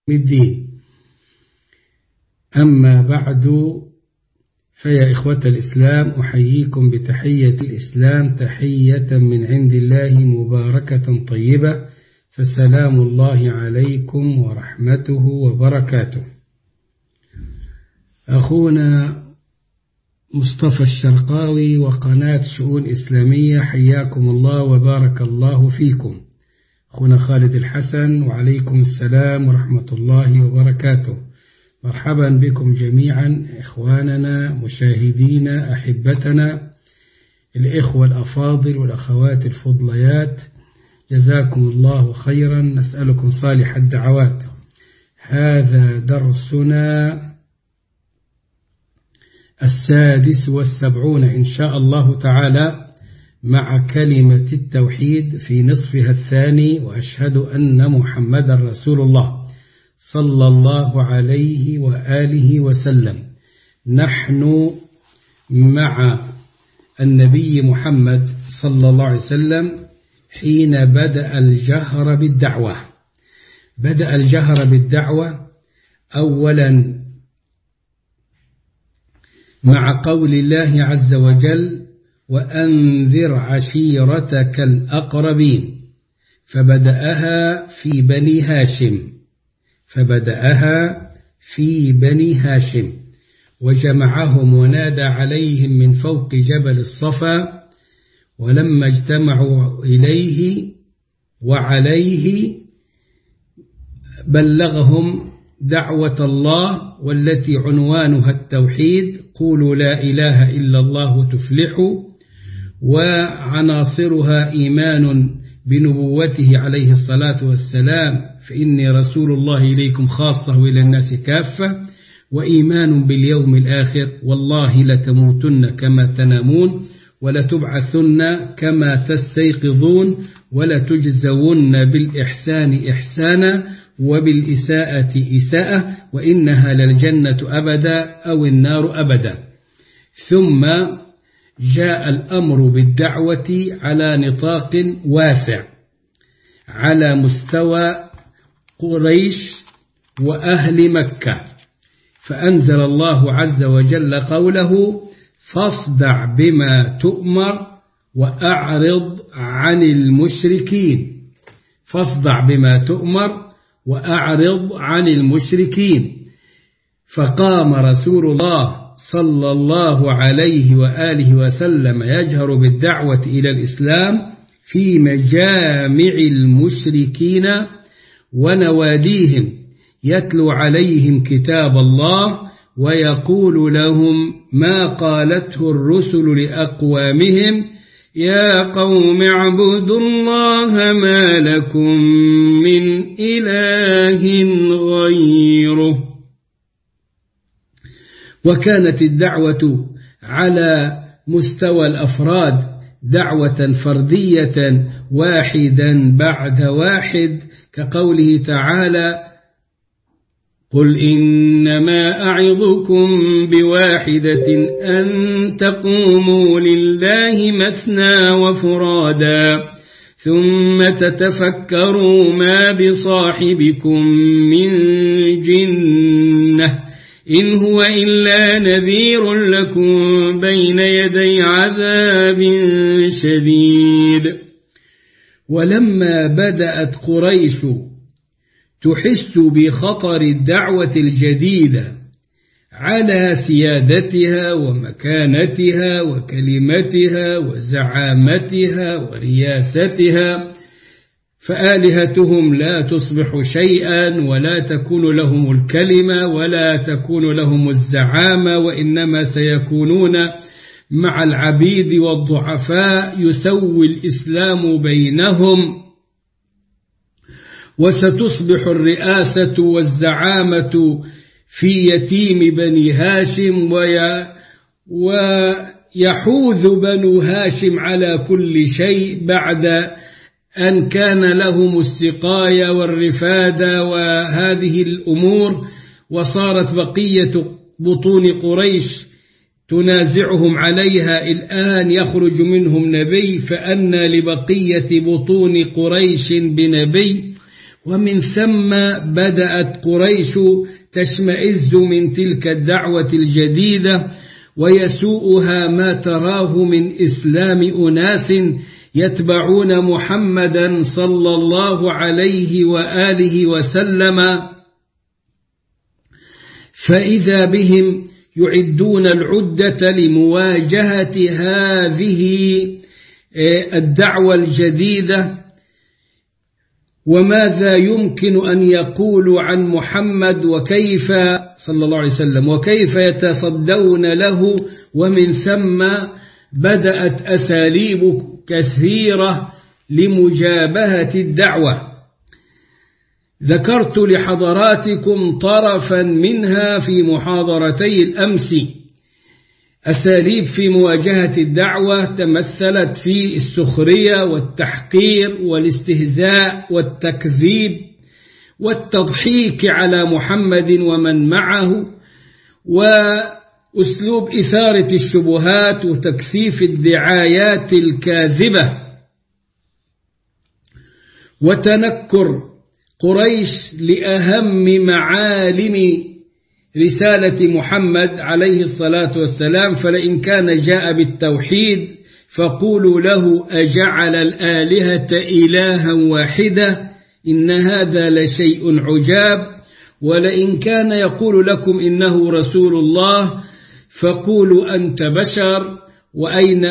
الدين. أما بعد، فيا إخوة الإسلام، أحييكم بتحية الإسلام، تحية من عند الله مباركة طيبة، فسلام الله عليكم ورحمته وبركاته. أخونا مصطفى الشرقاوي وقناة شؤون إسلامية، حياكم الله وبارك الله فيكم. أخونا خالد الحسن، وعليكم السلام ورحمة الله وبركاته. مرحبا بكم جميعا إخواننا مشاهدينا أحبتنا الإخوة الأفاضل والأخوات الفضليات، جزاكم الله خيرا، نسألكم صالح الدعوات. هذا درسنا 76 إن شاء الله تعالى، مع كلمة التوحيد في نصفها الثاني، وأشهد أن محمد رسول الله صلى الله عليه وآله وسلم. نحن مع النبي محمد صلى الله عليه وسلم حين بدأ الجهر بالدعوة. بدأ الجهر بالدعوة أولا مع قول الله عز وجل: وأنذر عشيرتك الأقربين، فبدأها في بني هاشم وجمعهم ونادى عليهم من فوق جبل الصفا، ولما اجتمعوا إليه وعليه بلغهم دعوة الله، والتي عنوانها التوحيد: قولوا لا إله إلا الله تفلحوا، وعناصرها إيمان بنبوته عليه الصلاة والسلام، فإني رسول الله إليكم خاصة وإلى الناس كافة، وإيمان باليوم الآخر، والله لتموتن كما تنامون، ولتبعثن كما تستيقظون، ولتجزون بالإحسان إحسانا وبالإساءة إساءة، وإنها للجنة أبدا أو النار أبدا. ثم جاء الأمر بالدعوة على نطاق واسع على مستوى قريش وأهل مكة، فأنزل الله عز وجل قوله: فاصدع بما تؤمر وأعرض عن المشركين. فاصدع بما تؤمر وأعرض عن المشركين. فقام رسول الله صلى الله عليه وآله وسلم يجهر بالدعوة إلى الإسلام في مجامع المشركين ونواديهم، يتلو عليهم كتاب الله ويقول لهم ما قالته الرسل لأقوامهم: يا قوم اعبدوا الله ما لكم من إله غيره. وكانت الدعوة على مستوى الأفراد دعوة فردية واحدا بعد واحد، كقوله تعالى: قل إنما أعظكم بواحدة أن تقوموا لله مثنى وفرادا ثم تتفكروا ما بصاحبكم من جنة إن هو إلا نذير لكم بين يدي عذاب شديد. ولما بدأت قريش تحس بخطر الدعوة الجديدة على سيادتها ومكانتها وكلمتها وزعامتها ورياستها، فآلهتهم لا تصبح شيئا، ولا تكون لهم الكلمة، ولا تكون لهم الزعامة، وإنما سيكونون مع العبيد والضعفاء، يسوي الإسلام بينهم، وستصبح الرئاسة والزعامة في يتيم بني هاشم، ويحوذ بنو هاشم على كل شيء بعد أن كان لهم السقاية والرفادة وهذه الأمور، وصارت بقية بطون قريش تنازعهم عليها. الآن يخرج منهم نبي، فأن لبقية بطون قريش بنبي؟ ومن ثم بدأت قريش تشمئز من تلك الدعوة الجديدة، ويسوءها ما تراه من إسلام أناس يتبعون محمدا صلى الله عليه وآله وسلم، فإذا بهم يعدون العدة لمواجهة هذه الدعوة الجديدة. وماذا يمكن أن يقولوا عن محمد وكيف صلى الله عليه وسلم وكيف يتصدون له؟ ومن ثم بدأت أساليب كثيرة لمجابهة الدعوة. ذكرت لحضراتكم طرفا منها في محاضرتي الأمس. أساليب في مواجهة الدعوة تمثلت في السخرية والتحقير والاستهزاء والتكذيب والتضحيك على محمد ومن معه، وأسلوب إثارة الشبهات وتكثيف الدعايات الكاذبة، وتنكر قريش لأهم معالم رسالة محمد عليه الصلاة والسلام. فلئن كان جاء بالتوحيد فقولوا له أجعل الآلهة إلها واحدة إن هذا لشيء عجاب. ولئن كان يقول لكم إنه رسول الله فقولوا أنت بشر، وأين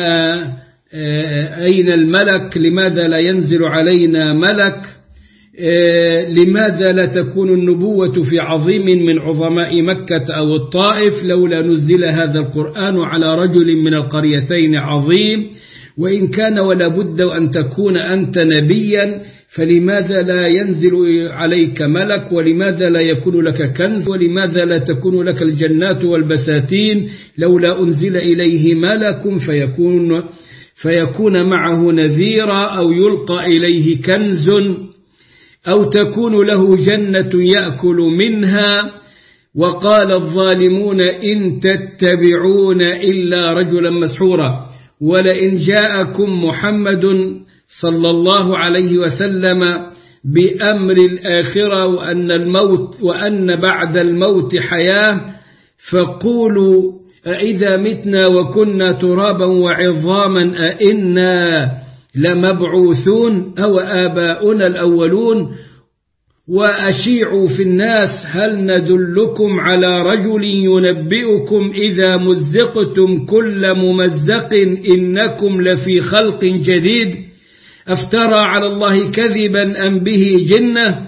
الملك؟ لماذا لا ينزل علينا ملك؟ لماذا لا تكون النبوة في عظيم من عظماء مكة أو الطائف؟ لولا نزل هذا القرآن على رجل من القريتين عظيم. وإن كان ولا بد أن تكون أنت نبيا فلماذا لا ينزل عليك ملك؟ ولماذا لا يكون لك كنز؟ ولماذا لا تكون لك الجنات والبساتين؟ لولا أنزل إليه ملك فيكون معه نذيرا، أو يلقى إليه كنز، أو تكون له جنة يأكل منها. وقال الظالمون إن تتبعون إلا رجلا مسحورا. ولئن جاءكم محمد صلى الله عليه وسلم بأمر الآخرة وأن بعد الموت حياة فقولوا أإذا متنا وكنا ترابا وعظاما أإنا لمبعوثون أو آباؤنا الأولون. وأشيعوا في الناس هل ندلكم على رجل ينبئكم إذا مزقتم كل ممزق إنكم لفي خلق جديد أفترى على الله كذبا أم به جنة.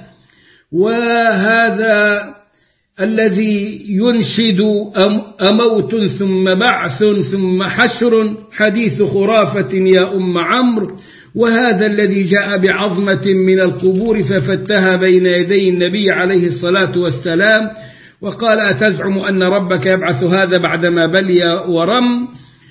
وهذا الذي ينشد أموت ثم بعث ثم حشر حديث خرافة يا أم عمرو. وهذا الذي جاء بعظمة من القبور ففتها بين يدي النبي عليه الصلاة والسلام وقال أتزعم أن ربك يبعث هذا بعدما بلي ورم؟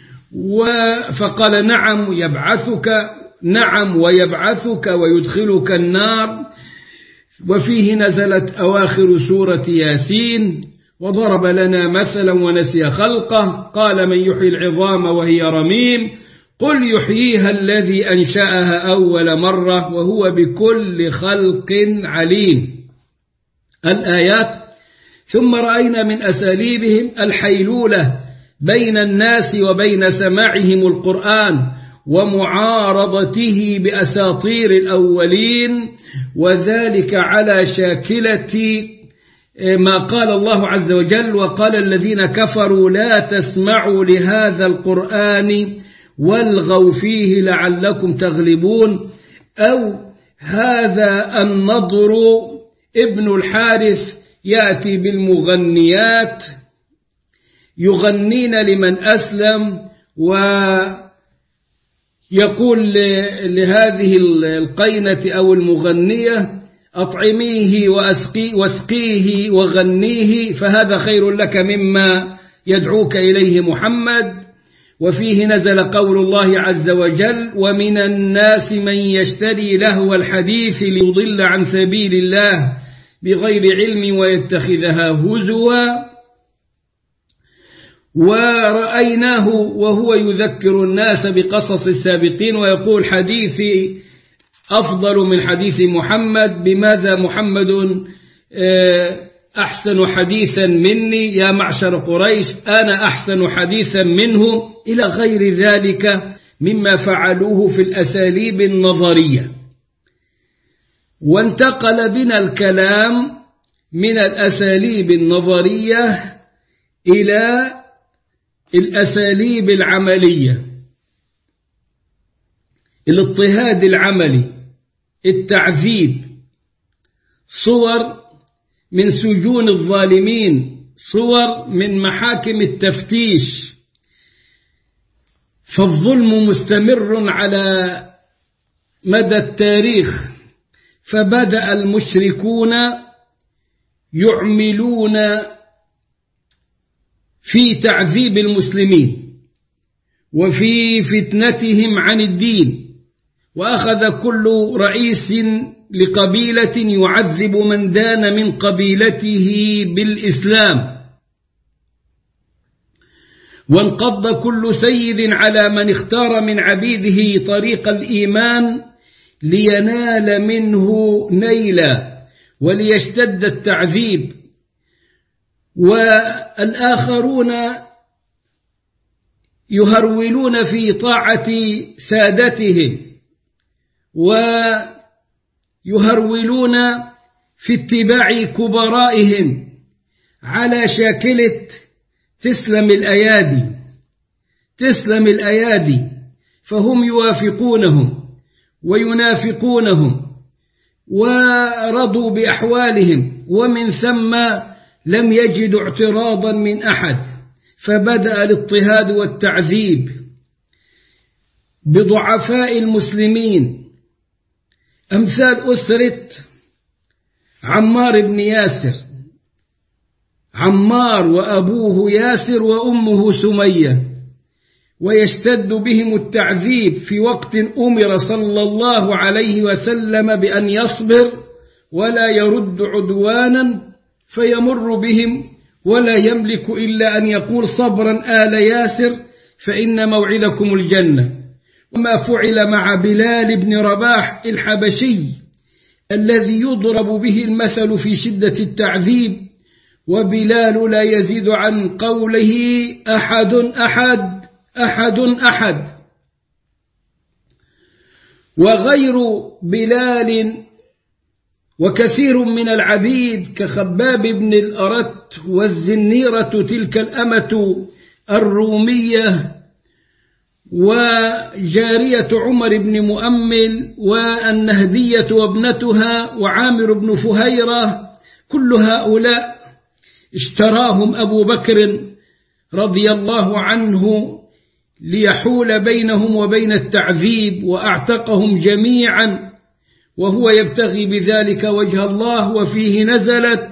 فقال نعم يبعثك، نعم ويبعثك ويدخلك النار. وفيه نزلت أواخر سورة ياسين وضرب لنا مثلا ونسي خلقه قال من يحيي العظام وهي رميم قل يحييها الذي أنشأها أول مرة وهو بكل خلق عليم. الآيات. ثم رأينا من أساليبهم الحيلولة بين الناس وبين سماعهم القرآن ومعارضته بأساطير الأولين، وذلك على شاكلة ما قال الله عز وجل وقال الذين كفروا لا تسمعوا لهذا القرآن والغوا فيه لعلكم تغلبون. أو هذا النضر ابن الحارث يأتي بالمغنيات يغنين لمن أسلم ويقول لهذه القينة أو المغنية أطعميه واسقيه وغنيه فهذا خير لك مما يدعوك إليه محمد. وفيه نزل قول الله عز وجل ومن الناس من يشتري لهو الحديث ليضل عن سبيل الله بغير علم ويتخذها هزوا. ورأيناه وهو يذكر الناس بقصص السابقين ويقول حديثي أفضل من حديث محمد، بماذا محمد أحسن حديثا مني، يا معشر قريش أنا أحسن حديثا منه، إلى غير ذلك مما فعلوه في الأساليب النظرية. وانتقل بنا الكلام من الأساليب النظرية إلى الأساليب العملية، الاضطهاد العملي، التعذيب، صور من سجون الظالمين، صور من محاكم التفتيش. فالظلم مستمر على مدى التاريخ. فبدأ المشركون يعملون في تعذيب المسلمين وفي فتنتهم عن الدين، وأخذ كل رئيس لقبيلة يعذب من دان من قبيلته بالإسلام، وانقض كل سيد على من اختار من عبيده طريق الإيمان لينال منه نيلا وليشتد التعذيب. والآخرون يهرولون في طاعة سادتهم ويهرولون في اتباع كبرائهم على شاكلة تسلم الأيادي، تسلم الأيادي. فهم يوافقونهم وينافقونهم ورضوا بأحوالهم، ومن ثم لم يجدوا اعتراضا من أحد، فبدأ الاضطهاد والتعذيب بضعفاء المسلمين، أمثال أسرة عمار بن ياسر، عمار وأبوه ياسر وأمه سمية، ويشتد بهم التعذيب في وقت أمر صلى الله عليه وسلم بأن يصبر ولا يرد عدوانا، فيمر بهم ولا يملك إلا أن يقول صبرا آل ياسر فإن موعدكم الجنة. وما فعل مع بلال بن رباح الحبشي الذي يضرب به المثل في شدة التعذيب، وبلال لا يزيد عن قوله أحد أحد أحد أحد. وغير بلال وكثير من العبيد كخباب بن الأرت والزنيرة تلك الأمة الرومية، وجارية عمر بن مؤمل، والنهدية وابنتها، وعامر بن فهيرة، كل هؤلاء اشتراهم أبو بكر رضي الله عنه ليحول بينهم وبين التعذيب، وأعتقهم جميعا وهو يبتغي بذلك وجه الله. وفيه نزلت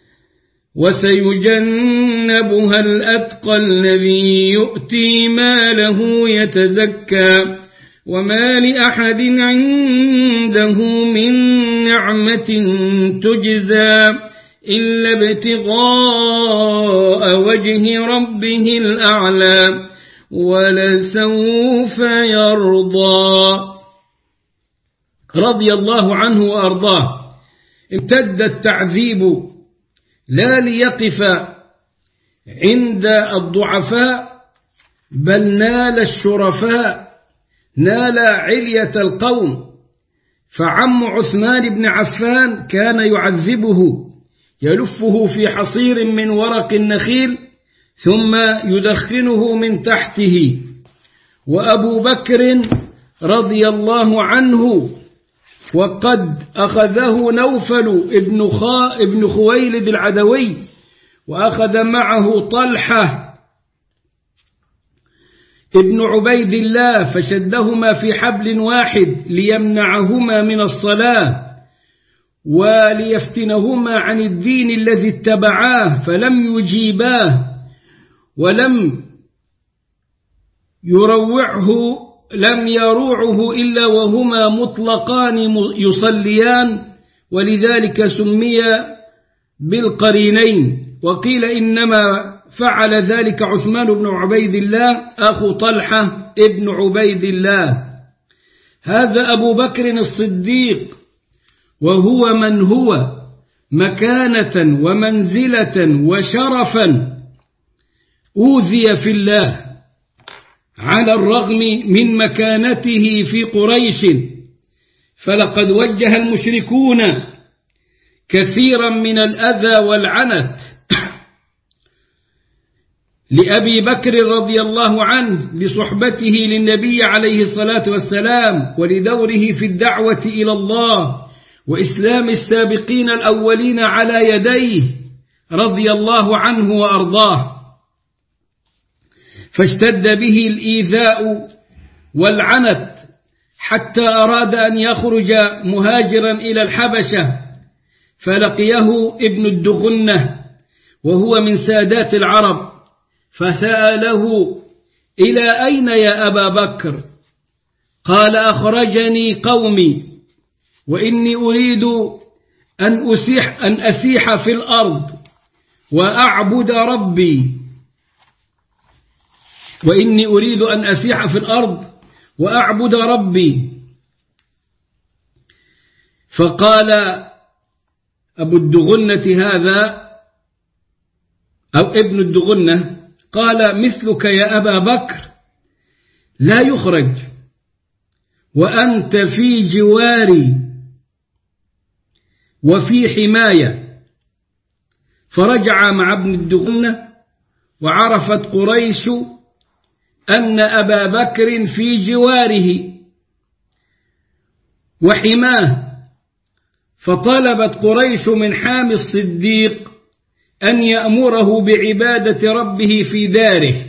وسيجنبها الأتقى الذي يؤتي ماله يتزكى وما لأحد عنده من نعمة تجزى إلا ابتغاء وجه ربه الأعلى ولسوف يرضى. رضي الله عنه وأرضاه. امتد التعذيب لا ليقف عند الضعفاء، بل نال الشرفاء، نال علية القوم. فعم عثمان بن عفان كان يعذبه، يلفه في حصير من ورق النخيل ثم يدخنه من تحته. وأبو بكر رضي الله عنه وقد أخذه نوفل ابن خويلد العدوي، وأخذ معه طلحة ابن عبيد الله، فشدهما في حبل واحد ليمنعهما من الصلاة وليفتنهما عن الدين الذي اتبعاه، فلم يجيباه ولم لم يروعه إلا وهما مطلقان يصليان، ولذلك سمي بالقرينين. وقيل إنما فعل ذلك عثمان بن عبيد الله أخو طلحة ابن عبيد الله. هذا أبو بكر الصديق، وهو من هو مكانة ومنزلة وشرفا أوذي في الله على الرغم من مكانته في قريش، فلقد وجه المشركون كثيرا من الأذى والعنت لأبي بكر رضي الله عنه لصحبته للنبي عليه الصلاة والسلام ولدوره في الدعوة إلى الله وإسلام السابقين الأولين على يديه رضي الله عنه وأرضاه، فاشتد به الإيذاء والعنت حتى أراد أن يخرج مهاجرا إلى الحبشة، فلقيه ابن الدغنة وهو من سادات العرب، فسأله: إلى أين يا أبا بكر؟ قال: أخرجني قومي وإني أريد أن أسيح في الأرض وأعبد ربي، وإني أريد أن أسيح في الأرض وأعبد ربي. فقال أبو الدغنة هذا أو ابن الدغنة قال: مثلك يا أبا بكر لا يخرج وأنت في جواري وفي حماية. فرجع مع ابن الدغنة، وعرفت قريش أن أبا بكر في جواره وحماه، فطلبت قريش من حامي الصديق أن يأمره بعبادة ربه في داره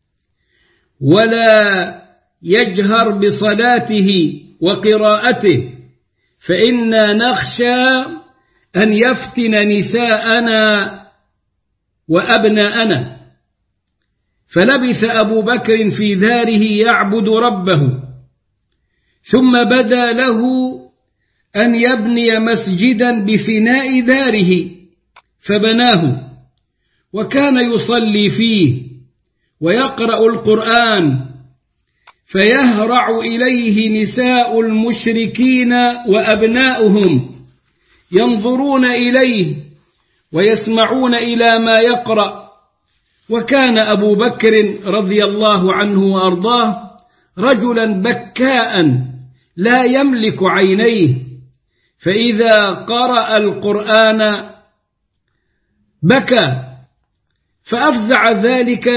ولا يجهر بصلاته وقراءته، فإنا نخشى أن يفتن نساءنا وأبناءنا. فلبث أبو بكر في داره يعبد ربه، ثم بدا له أن يبني مسجدا بفناء داره فبناه، وكان يصلي فيه ويقرأ القرآن، فيهرع إليه نساء المشركين وأبناؤهم ينظرون إليه ويسمعون إلى ما يقرأ. وكان أبو بكر رضي الله عنه وأرضاه رجلا بكاء لا يملك عينيه، فإذا قرأ القرآن بكى، فأفزع ذلك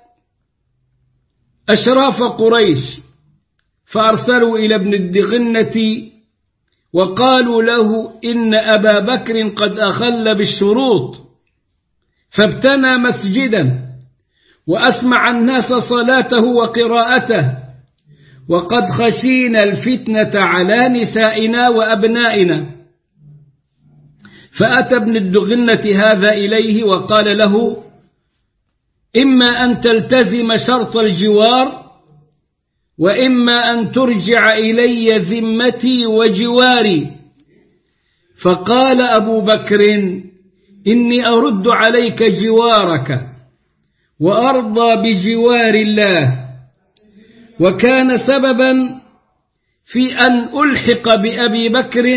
أشراف قريش، فأرسلوا إلى ابن الدغنة وقالوا له: إن أبا بكر قد أخل بالشروط، فابتنى مسجدا وأسمع الناس صلاته وقراءته، وقد خشينا الفتنة على نسائنا وأبنائنا. فأتى ابن الدغنة هذا إليه وقال له: إما أن تلتزم شرط الجوار، وإما أن ترجع إلي ذمتي وجواري. فقال أبو بكر: إني أرد عليك جوارك وأرضى بجوار الله. وكان سببا في أن ألحق بأبي بكر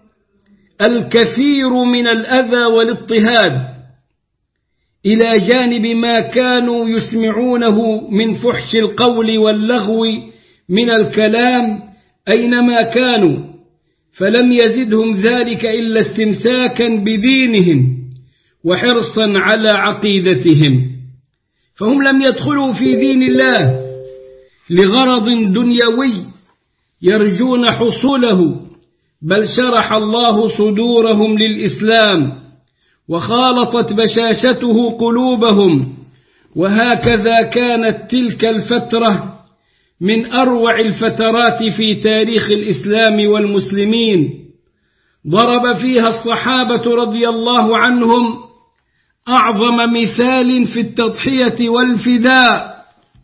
الكثير من الأذى والاضطهاد، إلى جانب ما كانوا يسمعونه من فحش القول واللغو من الكلام أينما كانوا، فلم يزدهم ذلك إلا استمساكا بدينهم وحرصا على عقيدتهم، فهم لم يدخلوا في دين الله لغرض دنيوي يرجون حصوله، بل شرح الله صدورهم للإسلام وخالطت بشاشته قلوبهم. وهكذا كانت تلك الفترة من أروع الفترات في تاريخ الإسلام والمسلمين، ضرب فيها الصحابة رضي الله عنهم أعظم مثال في التضحية والفداء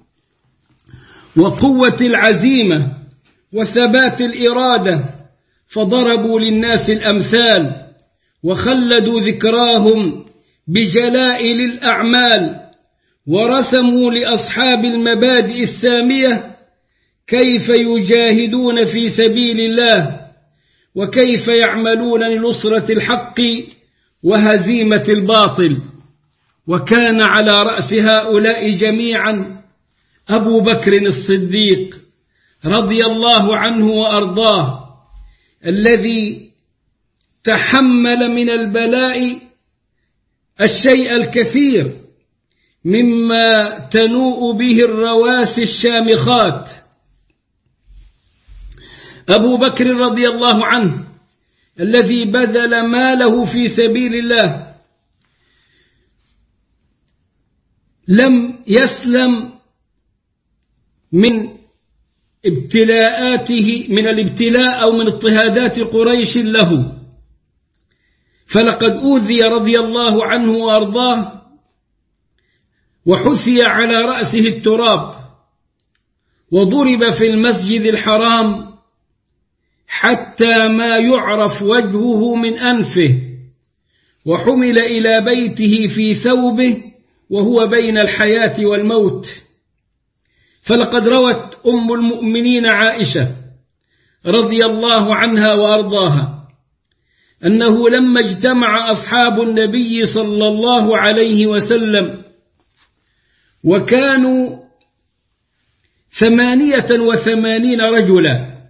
وقوة العزيمة وثبات الإرادة، فضربوا للناس الأمثال وخلدوا ذكراهم بجلائل الأعمال، ورسموا لأصحاب المبادئ السامية كيف يجاهدون في سبيل الله وكيف يعملون لنصرة الحق وهزيمة الباطل. وكان على رأس هؤلاء جميعا أبو بكر الصديق رضي الله عنه وأرضاه، الذي تحمل من البلاء الشيء الكثير مما تنوء به الرواسي الشامخات. أبو بكر رضي الله عنه الذي بذل ماله في سبيل الله لم يسلم من ابتلاءاته، من الابتلاء أو من اضطهادات قريش له، فلقد أوذي رضي الله عنه وأرضاه وحثي على رأسه التراب وضرب في المسجد الحرام حتى ما يعرف وجهه من أنفه، وحمل إلى بيته في ثوبه وهو بين الحياة والموت. فلقد روت أم المؤمنين عائشة رضي الله عنها وأرضاها أنه لما اجتمع أصحاب النبي صلى الله عليه وسلم وكانوا 88 رجلا،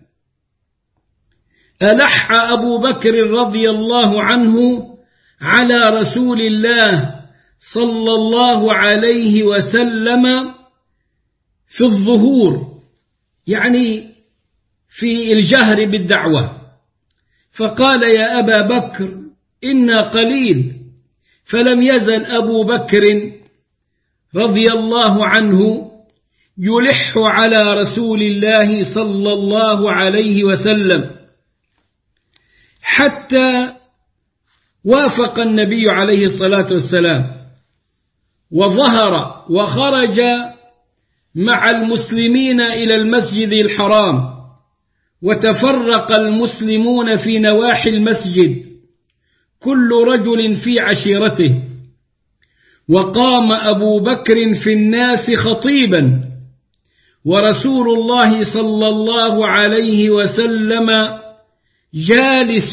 ألح أبو بكر رضي الله عنه على رسول الله صلى الله عليه وسلم في الظهور، يعني في الجهر بالدعوة، فقال: يا أبا بكر إنا قليل. فلم يزل أبو بكر رضي الله عنه يلح على رسول الله صلى الله عليه وسلم حتى وافق النبي عليه الصلاة والسلام وظهر وخرج مع المسلمين إلى المسجد الحرام، وتفرق المسلمون في نواحي المسجد كل رجل في عشيرته، وقام أبو بكر في الناس خطيبا، ورسول الله صلى الله عليه وسلم جالس.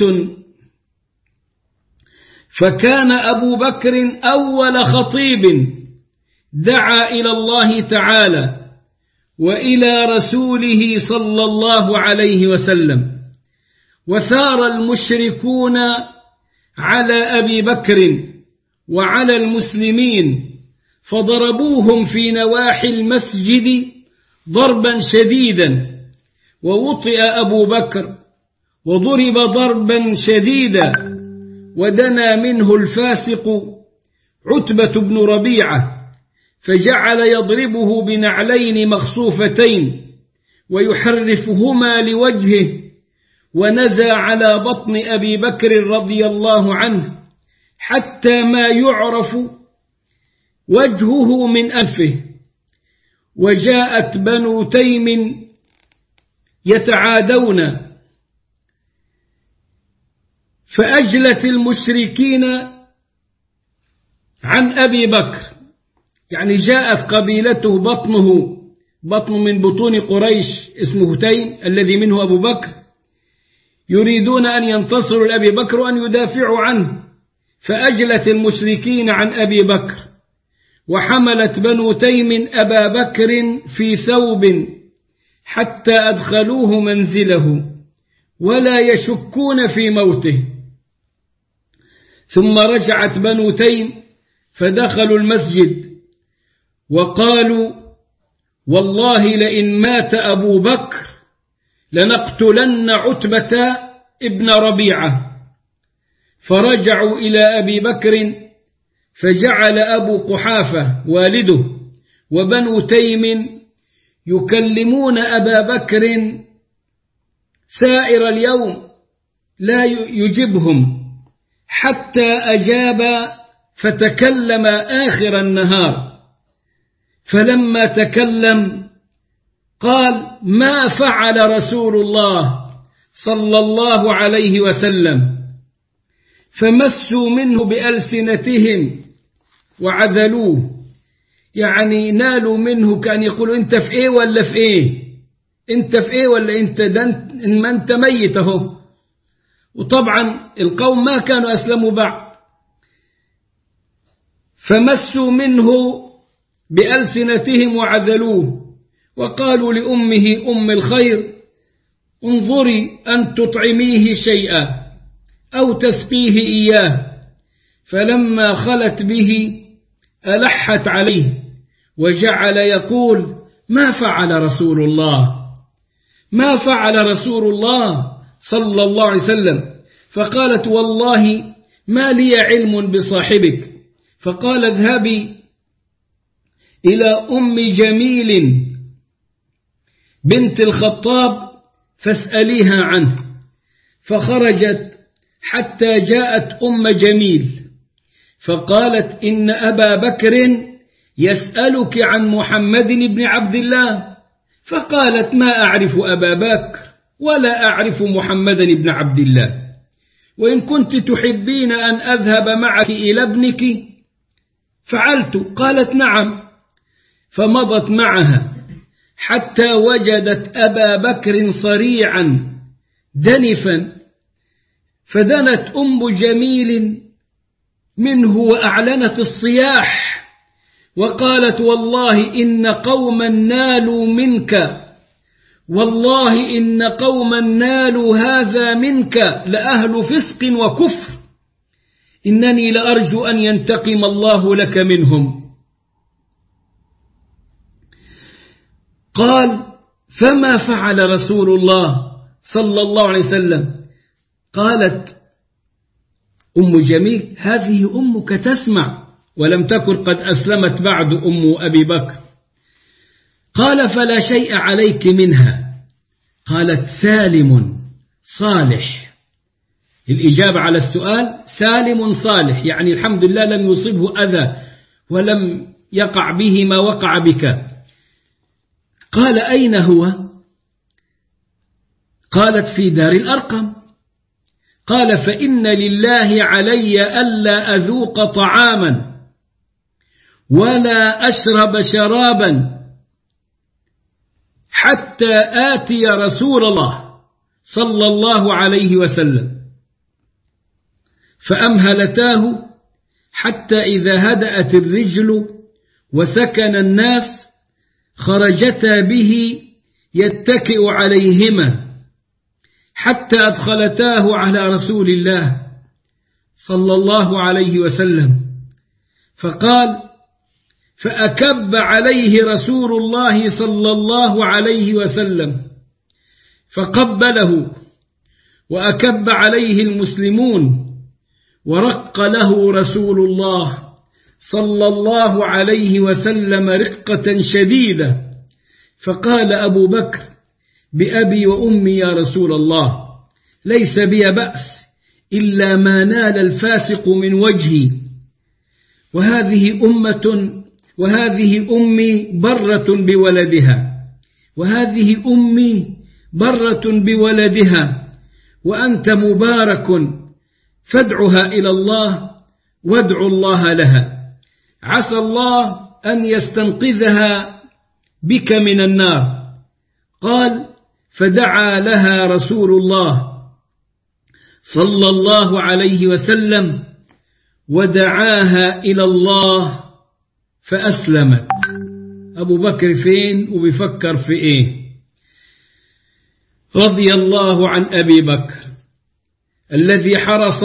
فكان أبو بكر أول خطيب دعا إلى الله تعالى وإلى رسوله صلى الله عليه وسلم. وثار المشركون على أبي بكر وعلى المسلمين فضربوهم في نواحي المسجد ضربا شديدا، ووطئ أبو بكر وضرب ضربا شديدا، ودنا منه الفاسق عتبة بن ربيعة فجعل يضربه بنعلين مخصوفتين ويحرفهما لوجهه، ونزى على بطن أبي بكر رضي الله عنه حتى ما يعرف وجهه من أنفه. وجاءت بنو تيم يتعادون فأجلت المشركين عن أبي بكر، يعني جاءت قبيلته بطن من بطون قريش اسمه تيم الذي منه أبو بكر، يريدون أن ينتصروا لأبي بكر وأن يدافعوا عنه، فأجلت المشركين عن أبي بكر، وحملت بنو تيم أبا بكر في ثوب حتى أدخلوه منزله ولا يشكون في موته. ثم رجعت بنو تيم فدخلوا المسجد وقالوا: والله لئن مات أبو بكر لنقتلن عتبة ابن ربيعة. فرجعوا إلى أبي بكر فجعل أبو قحافة والده وبنو تيم يكلمون أبا بكر سائر اليوم لا يجبهم، حتى أجاب فتكلم آخر النهار. فلما تكلم قال: ما فعل رسول الله صلى الله عليه وسلم؟ فمسوا منه بألسنتهم وعذلوه، يعني نالوا منه كأن يقولوا: أنت في إيه ولا في إيه؟ أنت في إيه ولا أنت ما أنت ميت أهو. وطبعا القوم ما كانوا أسلموا بعد، فمسوا منه بألسنتهم وعذلوه، وقالوا لأمه أم الخير: انظري أن تطعميه شيئا أو تسقيه إياه. فلما خلت به ألحت عليه وجعل يقول: ما فعل رسول الله، ما فعل رسول الله صلى الله عليه وسلم. فقالت: والله ما لي علم بصاحبك. فقال: اذهبي إلى أم جميل بنت الخطاب فاسأليها عنه. فخرجت حتى جاءت أم جميل فقالت: إن أبا بكر يسألك عن محمد بن عبد الله. فقالت: ما أعرف أبا بكر ولا أعرف محمد بن عبد الله، وإن كنت تحبين أن أذهب معك إلى ابنك فعلت. قالت: نعم. فمضت معها حتى وجدت أبا بكر صريعا دنفا، فدنت أم جميل منه وأعلنت الصياح وقالت: والله إن قوما نالوا منك، والله إن قوما نالوا هذا منك لأهل فسق وكفر، إنني لأرجو أن ينتقم الله لك منهم. قال: فما فعل رسول الله صلى الله عليه وسلم؟ قالت أم جميل: هذه أمك تسمع، ولم تكن قد أسلمت بعد أم أبي بكر. قال: فلا شيء عليك منها. قالت: سالم صالح. الإجابة على السؤال: سالم صالح، يعني الحمد لله لم يصبه أذى ولم يقع به ما وقع بك. قال: أين هو؟ قالت: في دار الأرقم. قال: فإن لله علي ألا أذوق طعاما ولا أشرب شرابا حتى آتي رسول الله صلى الله عليه وسلم. فأمهلتاه حتى إذا هدأت الرجل وسكن الناس خرجتا به يتكئ عليهما حتى أدخلتاه على رسول الله صلى الله عليه وسلم. فقال: فأكب عليه رسول الله صلى الله عليه وسلم فقبله، وأكب عليه المسلمون، ورق له رسول الله صلى الله عليه وسلم رقة شديدة. فقال أبو بكر: بأبي وأمي يا رسول الله، ليس بي بأس إلا ما نال الفاسق من وجهي، وهذه أمي برة بولدها، وهذه أمي برة بولدها، وأنت مبارك، فادعها إلى الله وادعوا الله لها، عسى الله أن يستنقذها بك من النار. قال: فدعا لها رسول الله صلى الله عليه وسلم ودعاها إلى الله فأسلمت. أبو بكر فين وبيفكر في إيه؟ رضي الله عن أبي بكر الذي حرص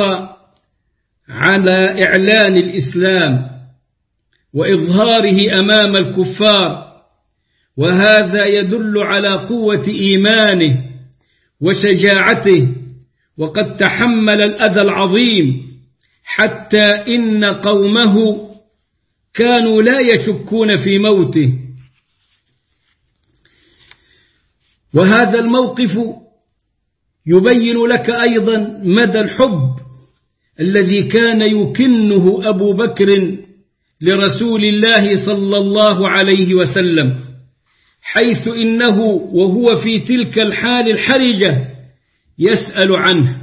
على إعلان الإسلام وإظهاره أمام الكفار، وهذا يدل على قوة إيمانه وشجاعته، وقد تحمل الأذى العظيم حتى إن قومه كانوا لا يشكون في موته. وهذا الموقف يبين لك أيضا مدى الحب الذي كان يكنه أبو بكر لرسول الله صلى الله عليه وسلم، حيث إنه وهو في تلك الحال الحرجة يسأل عنه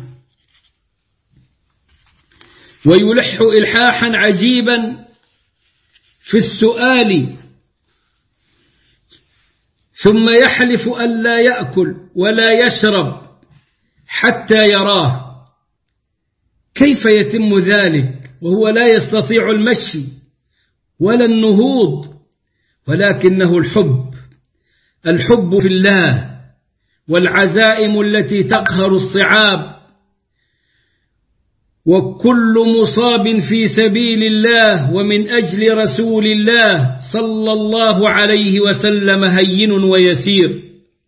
ويلح إلحاحا عجيبا في السؤال، ثم يحلف ألا يأكل ولا يشرب حتى يراه. كيف يتم ذلك وهو لا يستطيع المشي ولا النهوض؟ ولكنه الحب في الله، والعزائم التي تقهر الصعاب، وكل مصاب في سبيل الله ومن أجل رسول الله صلى الله عليه وسلم هين ويسير.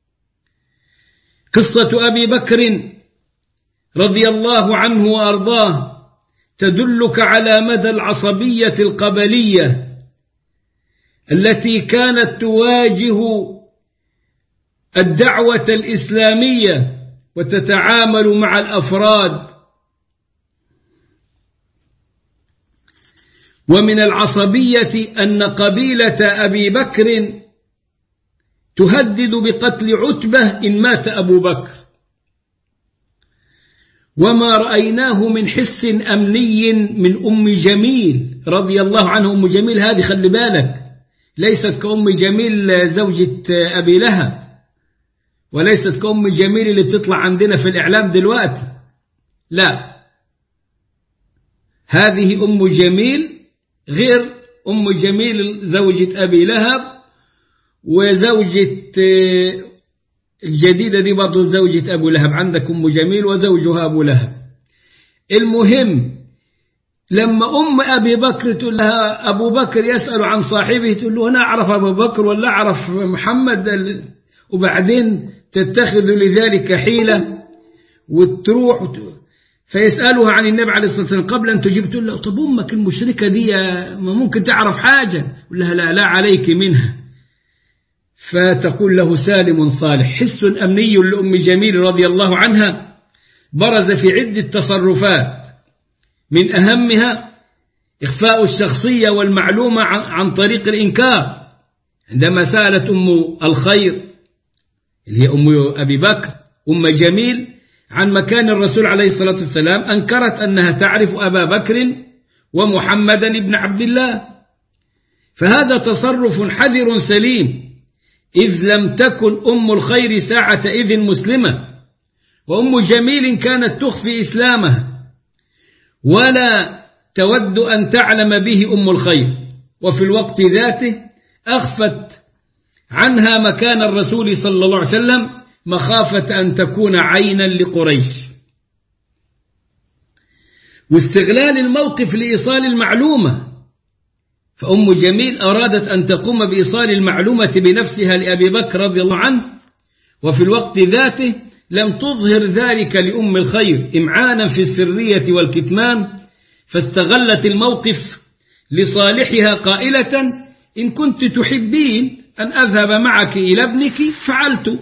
قصة أبي بكر رضي الله عنه وأرضاه تدلك على مدى العصبية القبلية التي كانت تواجه الدعوة الإسلامية وتتعامل مع الأفراد. ومن العصبية أن قبيلة أبي بكر تهدد بقتل عتبة إن مات أبو بكر، وما رأيناه من حس أمني من أم جميل رضي الله عنه. أم جميل هذه خلي بالك ليست كأم جميل زوجة أبي لهب، وليست كأم جميل اللي بتطلع عندنا في الإعلام دلوقتي، لا، هذه أم جميل غير أم جميل زوجة أبي لهب، وزوجة الجديدة دي برضو زوجة أبو لهب. عندك أم جميل وزوجها أبو لهب. المهم لما أم أبي بكر تقول لها أبو بكر يسأل عن صاحبه، تقول له أنا أعرف أبو بكر ولا أعرف محمد، وبعدين تتخذ لذلك حيلة وتروح فيسألها عن النبي عليه الصلاة والسلام قبل أن تجيب. تقول له طب أمك المشركة دي ما ممكن تعرف حاجة؟ يقول لها لا عليك منها. فتقول له سالم صالح. حس أمني لأم جميل رضي الله عنها برز في عدة تصرفات، من أهمها إخفاء الشخصية والمعلومة عن طريق الإنكار. عندما سألت أم الخير اللي هي أم أبي بكر أم جميل عن مكان الرسول عليه الصلاة والسلام، أنكرت أنها تعرف أبا بكر ومحمدا بن عبد الله. فهذا تصرف حذر سليم، إذ لم تكن أم الخير ساعة إذن مسلمة، وأم جميل كانت تخفي إسلامها ولا تود أن تعلم به أم الخير، وفي الوقت ذاته أخفت عنها مكان الرسول صلى الله عليه وسلم مخافة أن تكون عينا لقريش. واستغلال الموقف لإيصال المعلومة، فأم جميل أرادت أن تقوم بإيصال المعلومة بنفسها لأبي بكر رضي الله عنه، وفي الوقت ذاته لم تظهر ذلك لأم الخير إمعانا في السرية والكتمان، فاستغلت الموقف لصالحها قائلة إن كنت تحبين أن أذهب معك إلى ابنك فعلت.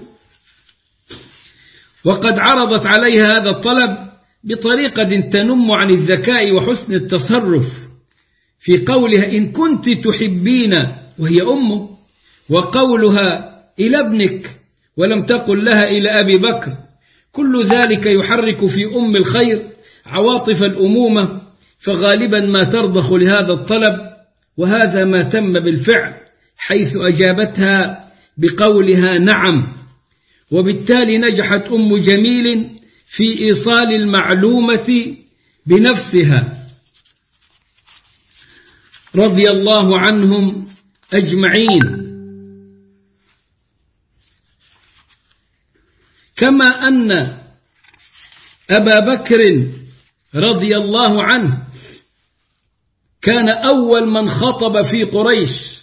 وقد عرضت عليها هذا الطلب بطريقة تنم عن الذكاء وحسن التصرف، في قولها إن كنت تحبين وهي أمه، وقولها إلى ابنك ولم تقل لها إلى أبي بكر. كل ذلك يحرك في أم الخير عواطف الأمومة، فغالبا ما ترضخ لهذا الطلب، وهذا ما تم بالفعل، حيث أجابتها بقولها نعم. وبالتالي نجحت أم جميل في إيصال المعلومة بنفسها رضي الله عنهم أجمعين. كما أن أبا بكر رضي الله عنه كان أول من خطب في قريش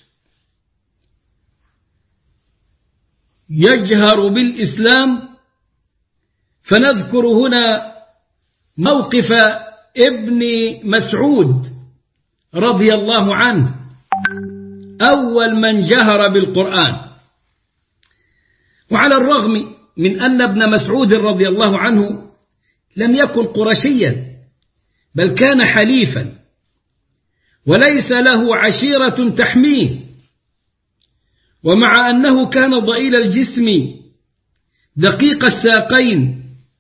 يجهر بالإسلام، فنذكر هنا موقف ابن مسعود رضي الله عنه، أول من جهر بالقرآن. وعلى الرغم من أن ابن مسعود رضي الله عنه لم يكن قرشيا، بل كان حليفا وليس له عشيرة تحميه، ومع أنه كان ضئيل الجسم دقيق الساقين،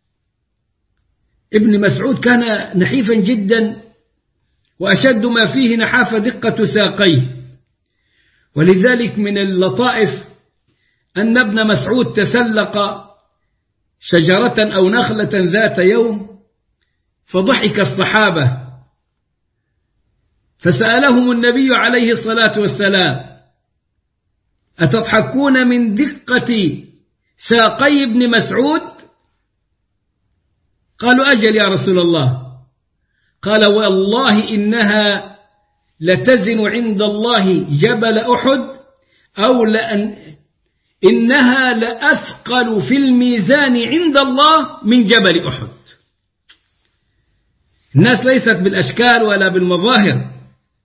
ابن مسعود كان نحيفا جدا، وأشد ما فيه نحافة دقة ساقيه. ولذلك من اللطائف أن ابن مسعود تسلق شجرة أو نخلة ذات يوم فضحك الصحابة، فسألهم النبي عليه الصلاة والسلام: أتضحكون من دقة ساقي ابن مسعود؟ قالوا: أجل يا رسول الله. قال: والله إنها لتزن عند الله جبل أحد، أو إنها لأثقل في الميزان عند الله من جبل أحد. الناس ليست بالأشكال ولا بالمظاهر.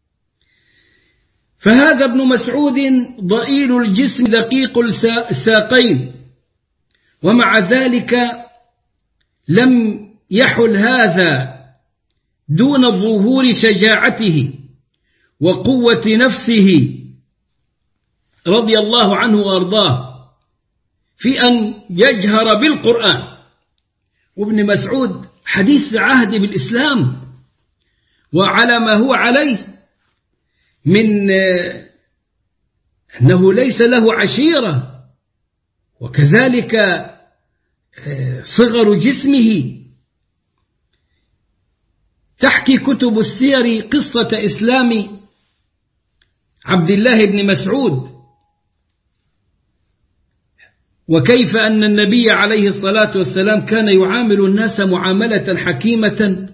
فهذا ابن مسعود ضئيل الجسم دقيق الساقين، ومع ذلك لم يحل هذا دون ظهور شجاعته وقوة نفسه رضي الله عنه وأرضاه في أن يجهر بالقرآن. وابن مسعود حديث عهد بالإسلام وعلى ما هو عليه من أنه ليس له عشيرة، وكذلك صغر جسمه. تحكي كتب السير قصة إسلام عبد الله بن مسعود، وكيف أن النبي عليه الصلاة والسلام كان يعامل الناس معاملة حكيمة،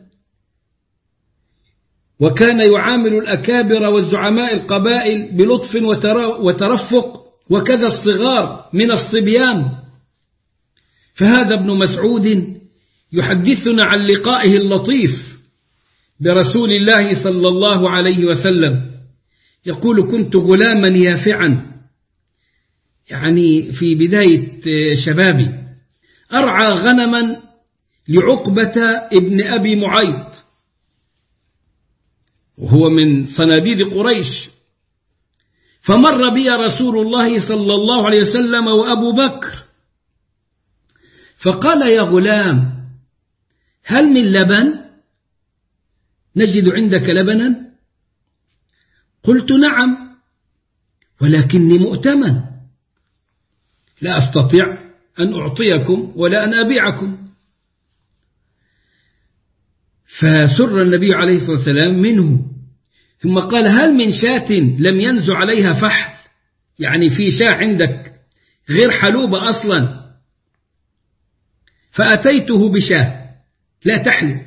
وكان يعامل الأكابر والزعماء القبائل بلطف وترفق، وكذا الصغار من الصبيان. فهذا ابن مسعود يحدثنا عن لقائه اللطيف برسول الله صلى الله عليه وسلم، يقول: كنت غلاما يافعا، يعني في بداية شبابي، أرعى غنما لعقبة ابن أبي معيط، وهو من صناديد قريش، فمر بي رسول الله صلى الله عليه وسلم وأبو بكر، فقال: يا غلام، هل من لبن؟ نجد عندك لبنا؟ قلت: نعم، ولكني مؤتمن، لا أستطيع أن أعطيكم ولا أن أبيعكم. فسر النبي عليه الصلاة والسلام منه، ثم قال: هل من شاة لم ينزع عليها فحل؟ يعني في شاة عندك غير حلوبة أصلا. فأتيته بشاة لا تحلب،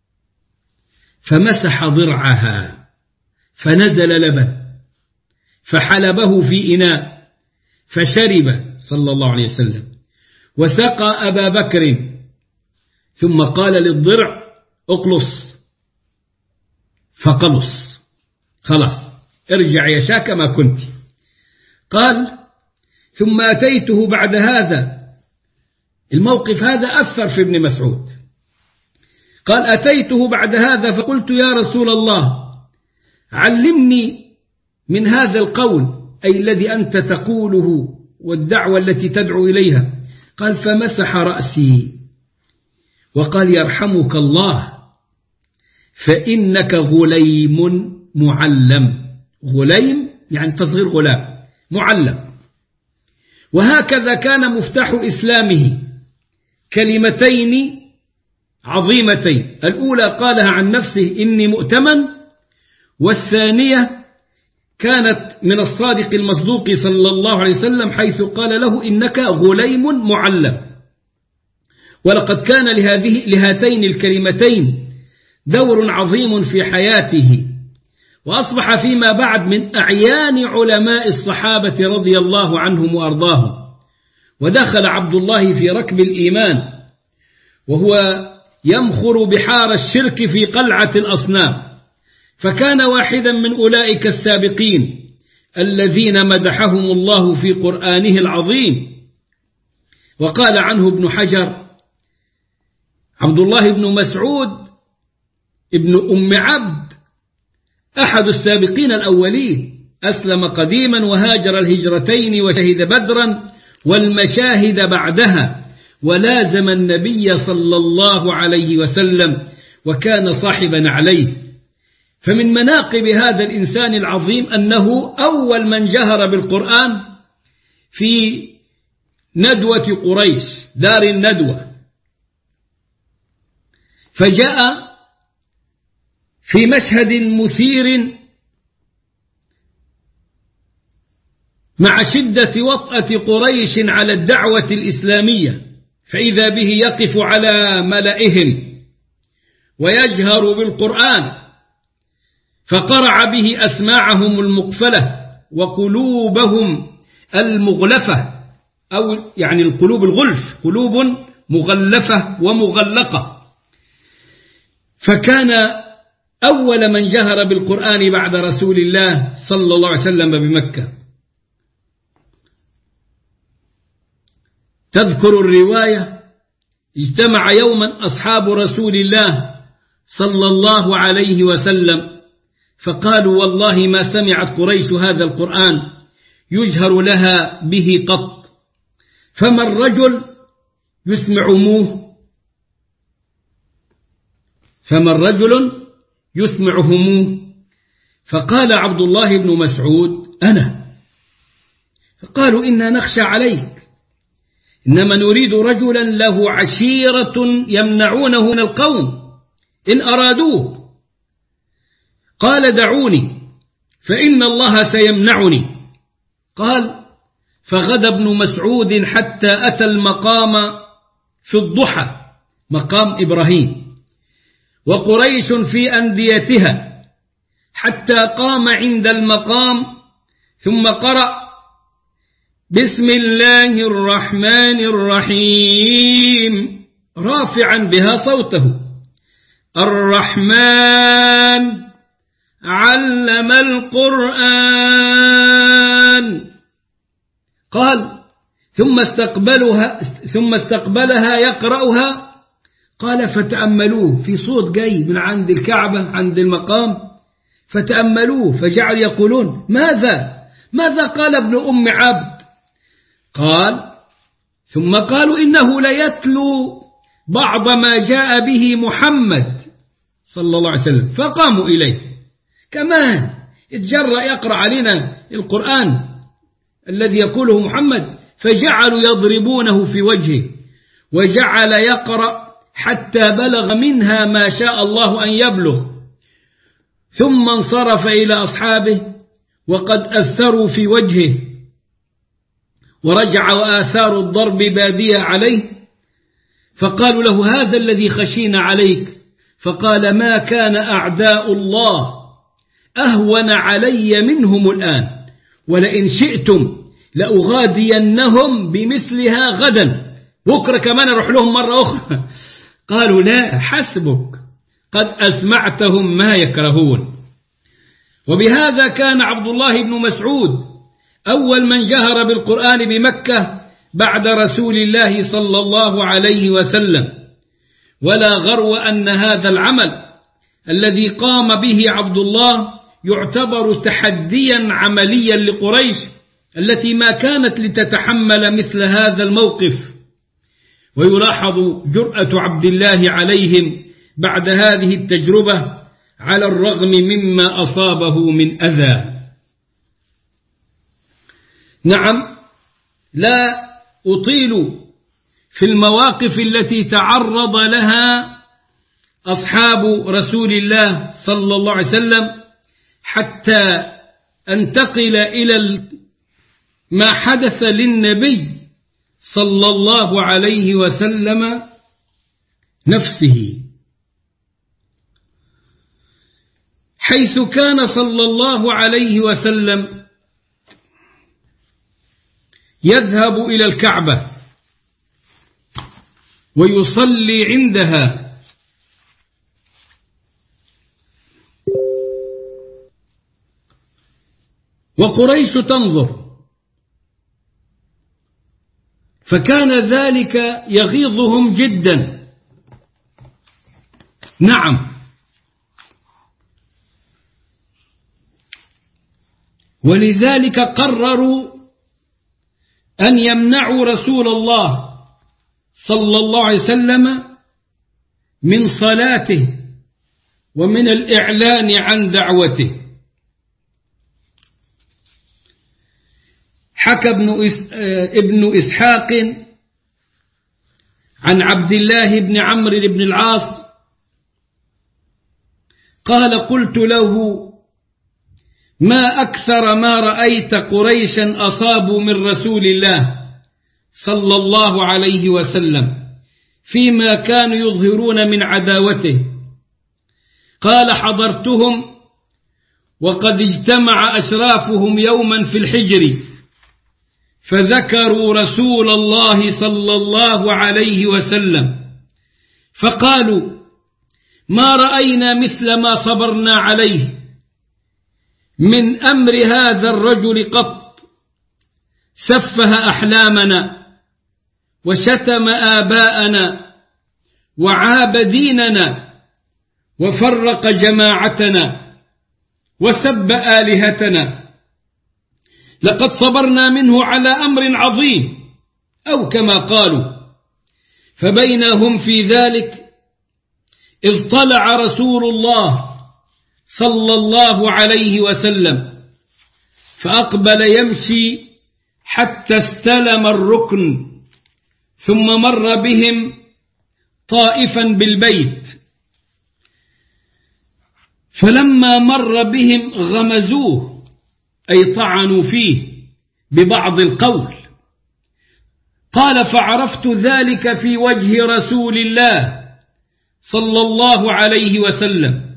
فمسح ضرعها فنزل لبن، فحلبه في إناء فشرب صلى الله عليه وسلم، وسقى أبا بكر، ثم قال للضرع: اقلص، فقلص، خلاص ارجع يا شاة كما كنت. قال: ثم أتيته بعد هذا، الموقف هذا أثر في ابن مسعود. قال: أتيته بعد هذا فقلت: يا رسول الله، علمني من هذا القول، أي الذي أنت تقوله والدعوة التي تدعو إليها. قال: فمسح رأسي وقال: يرحمك الله، فإنك غليم معلم. غليم يعني تصغير غلام، معلم. وهكذا كان مفتاح إسلامه كلمتين عظيمتين، الأولى قالها عن نفسه: إني مؤتمن، والثانية كانت من الصادق المصدوق صلى الله عليه وسلم حيث قال له: إنك غليم معلم. ولقد كان لهاتين الكلمتين دور عظيم في حياته، وأصبح فيما بعد من أعيان علماء الصحابة رضي الله عنهم وأرضاهم. ودخل عبد الله في ركب الإيمان وهو يمخر بحار الشرك في قلعة الأصنام، فكان واحدا من أولئك السابقين الذين مدحهم الله في قرآنه العظيم. وقال عنه ابن حجر: عبد الله بن مسعود ابن أم عبد أحد السابقين الأولين، أسلم قديما وهاجر الهجرتين وشهد بدرا والمشاهد بعدها، ولازم النبي صلى الله عليه وسلم وكان صاحبا عليه. فمن مناقب هذا الإنسان العظيم أنه أول من جهر بالقرآن في ندوة قريش، دار الندوة. فجاء في مشهد مثير مع شدة وطأة قريش على الدعوة الإسلامية، فإذا به يقف على ملئهم ويجهر بالقرآن، فقرع به أسماعهم المقفلة وقلوبهم المغلفة، أو يعني القلوب الغلف، قلوب مغلفة ومغلقة. فكان أول من جهر بالقرآن بعد رسول الله صلى الله عليه وسلم بمكة. تذكر الرواية: اجتمع يوما أصحاب رسول الله صلى الله عليه وسلم فقالوا: والله ما سمعت قريش هذا القرآن يجهر لها به قط، فما الرجل يسمعهموه. فقال عبد الله بن مسعود: أنا. فقالوا: إنا نخشى عليك، إنما نريد رجلا له عشيرة يمنعونه من القوم إن أرادوه. قال: دعوني فإن الله سيمنعني. قال: فغدا ابن مسعود حتى أتى المقام في الضحى، مقام إبراهيم، وقريش في أنديتها، حتى قام عند المقام ثم قرأ: بسم الله الرحمن الرحيم، رافعا بها صوته: الرحمن علم القرآن. قال: ثم استقبلها يقرأها. قال: فتأملوه، في صوت جاي من عند الكعبة عند المقام، فتأملوه فجعل يقولون: ماذا قال ابن أم عبد؟ قال: ثم قالوا: إنه ليتلو بعض ما جاء به محمد صلى الله عليه وسلم. فقاموا إليه، كمان اتجرأ يقرأ علينا القرآن الذي يقوله محمد، فجعلوا يضربونه في وجهه، وجعل يقرأ حتى بلغ منها ما شاء الله أن يبلغ، ثم انصرف إلى أصحابه وقد أثروا في وجهه، ورجع وآثار الضرب بادية عليه، فقالوا له: هذا الذي خشينا عليك. فقال: ما كان أعداء الله أهون علي منهم الآن، ولئن شئتم لأغادينهم بمثلها غدا، بكرة كمان أروح لهم مرة أخرى. قالوا: لا، حسبك، قد أسمعتهم ما يكرهون. وبهذا كان عبد الله بن مسعود أول من جهر بالقرآن بمكة بعد رسول الله صلى الله عليه وسلم. ولا غرو أن هذا العمل الذي قام به عبد الله يعتبر تحديا عمليا لقريش التي ما كانت لتتحمل مثل هذا الموقف. ويلاحظ جرأة عبد الله عليهم بعد هذه التجربة على الرغم مما أصابه من أذى. نعم، لا أطيل في المواقف التي تعرض لها أصحاب رسول الله صلى الله عليه وسلم حتى أنتقل إلى ما حدث للنبي صلى الله عليه وسلم نفسه، حيث كان صلى الله عليه وسلم يذهب إلى الكعبة ويصلي عندها، وقريش تنظر، فكان ذلك يغيظهم جدا. نعم، ولذلك قرروا أن يمنعوا رسول الله صلى الله عليه وسلم من صلاته ومن الإعلان عن دعوته، حكى ابن إسحاق عن عبد الله بن عمرو بن العاص قال قلت له ما أكثر ما رأيت قريشا أصابوا من رسول الله صلى الله عليه وسلم فيما كانوا يظهرون من عداوته. قال حضرتهم وقد اجتمع أشرافهم يوما في الحجر فذكروا رسول الله صلى الله عليه وسلم فقالوا ما رأينا مثل ما صبرنا عليه من أمر هذا الرجل قط، سفه أحلامنا وشتم آباءنا وعاب ديننا وفرق جماعتنا وسب آلهتنا، لقد صبرنا منه على أمر عظيم أو كما قالوا. فبينهم في ذلك إذ طلع رسول الله صلى الله عليه وسلم فأقبل يمشي حتى استلم الركن ثم مر بهم طائفا بالبيت، فلما مر بهم غمزوه أي طعنوا فيه ببعض القول. قال فعرفت ذلك في وجه رسول الله صلى الله عليه وسلم.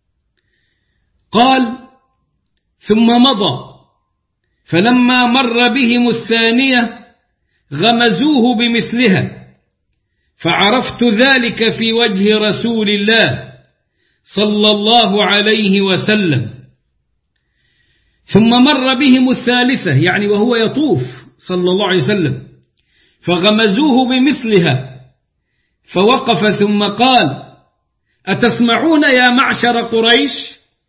قال ثم مضى فلما مر بهم الثانية غمزوه بمثلها فعرفت ذلك في وجه رسول الله صلى الله عليه وسلم. ثم مر بهم الثالثة يعني وهو يطوف صلى الله عليه وسلم فغمزوه بمثلها فوقف ثم قال أتسمعون يا معشر قريش؟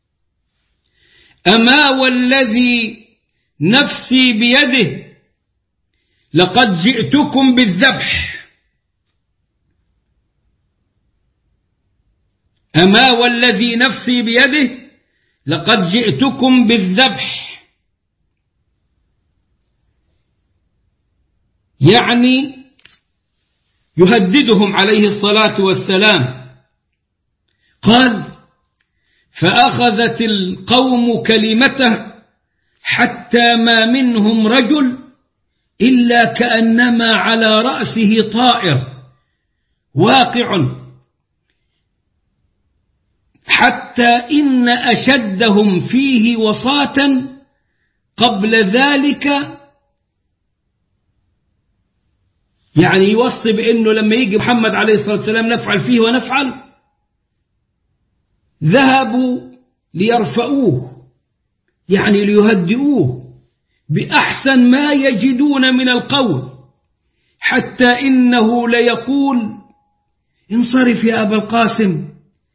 أما والذي نفسي بيده لقد جئتكم بالذبح. أما والذي نفسي بيده لقد جئتكم بالذبح، يعني يهددهم عليه الصلاة والسلام. قال فأخذت القوم كلمته حتى ما منهم رجل إلا كأنما على رأسه طائر واقع، حتى إن أشدهم فيه وصاة قبل ذلك، يعني يوصي بأنه لما يجي محمد عليه الصلاة والسلام نفعل فيه ونفعل، ذهبوا ليرفعوه يعني ليهدئوه بأحسن ما يجدون من القول، حتى إنه ليقول انصرف يا أبا القاسم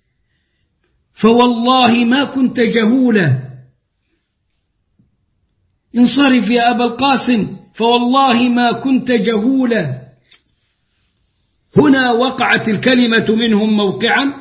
فوالله ما كنت جهولا، انصرف يا أبا القاسم فوالله ما كنت جهولا. هنا وقعت الكلمة منهم موقعا،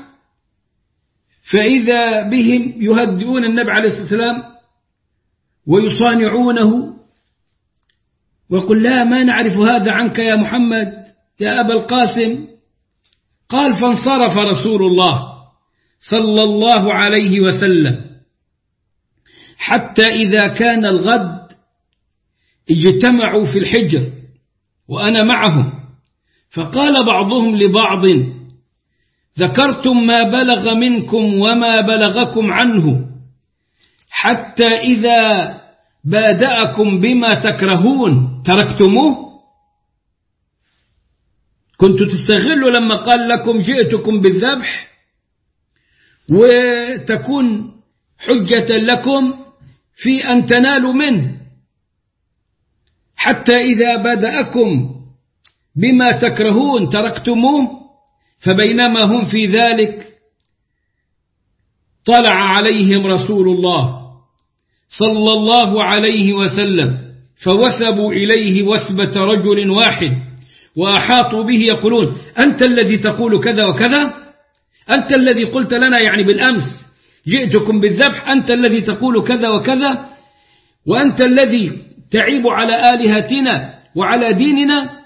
فإذا بهم يهدئون النبي عليه الصلاة والسلام ويصانعونه ويقول لا ما نعرف هذا عنك يا محمد يا أبا القاسم. قال فانصرف رسول الله صلى الله عليه وسلم حتى إذا كان الغد اجتمعوا في الحجر وأنا معهم، فقال بعضهم لبعض ذكرتم ما بلغ منكم وما بلغكم عنه، حتى إذا بادأكم بما تكرهون تركتموه. كنتوا تستغلوا لما قال لكم جئتكم بالذبح وتكون حجة لكم في أن تنالوا منه، حتى إذا بدأكم بما تكرهون تركتموه. فبينما هم في ذلك طلع عليهم رسول الله صلى الله عليه وسلم فوثبوا إليه وثبة رجل واحد وأحاطوا به يقولون أنت الذي تقول كذا وكذا، أنت الذي قلت لنا يعني بالأمس جئتكم بالذبح، أنت الذي تقول كذا وكذا، وأنت الذي تعيب على آلهتنا وعلى ديننا؟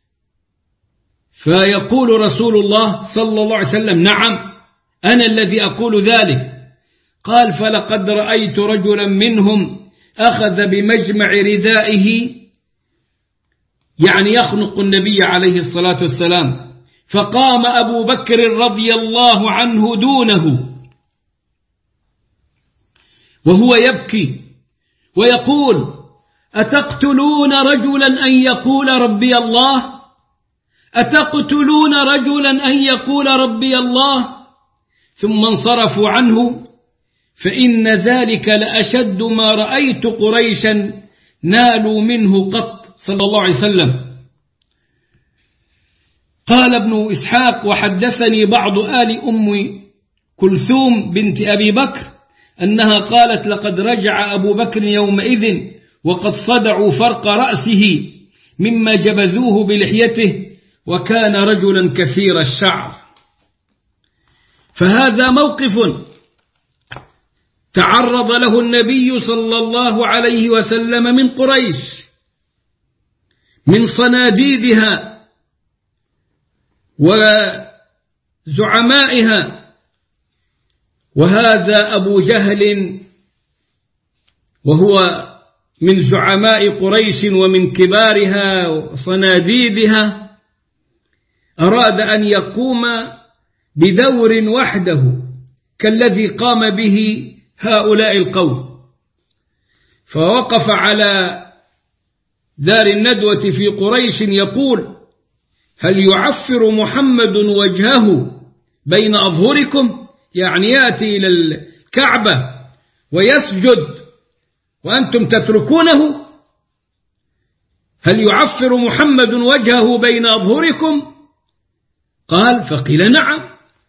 فيقول رسول الله صلى الله عليه وسلم: نعم، أنا الذي أقول ذلك. قال: فلقد رأيت رجلا منهم أخذ بمجمع ردائه، يعني يخنق النبي عليه الصلاة والسلام، فقام أبو بكر رضي الله عنه دونه وهو يبكي ويقول: أتقتلون رجلا أن يقول ربي الله؟ أتقتلون رجلا أن يقول ربي الله؟ ثم انصرفوا عنه، فإن ذلك لأشد ما رأيت قريشا نالوا منه قط صلى الله عليه وسلم. قال ابن إسحاق: وحدثني بعض آل أم كلثوم بنت أبي بكر أنها قالت: لقد رجع أبو بكر يومئذ وقد صدعوا فرق رأسه مما جبذوه بلحيته، وكان رجلا كثير الشعر. فهذا موقف تعرض له النبي صلى الله عليه وسلم من قريش، من صناديدها وزعمائها. وهذا أبو جهل وهو من زعماء قريش ومن كبارها وصناديدها، أراد أن يقوم بدور وحده كالذي قام به هؤلاء القوم، فوقف على دار الندوة في قريش يقول: هل يعفر محمد وجهه بين أظهركم؟ يعني يأتي إلى الكعبة ويسجد وأنتم تتركونه؟ هل يعفر محمد وجهه بين أظهركم؟ قال: فقيل: نعم،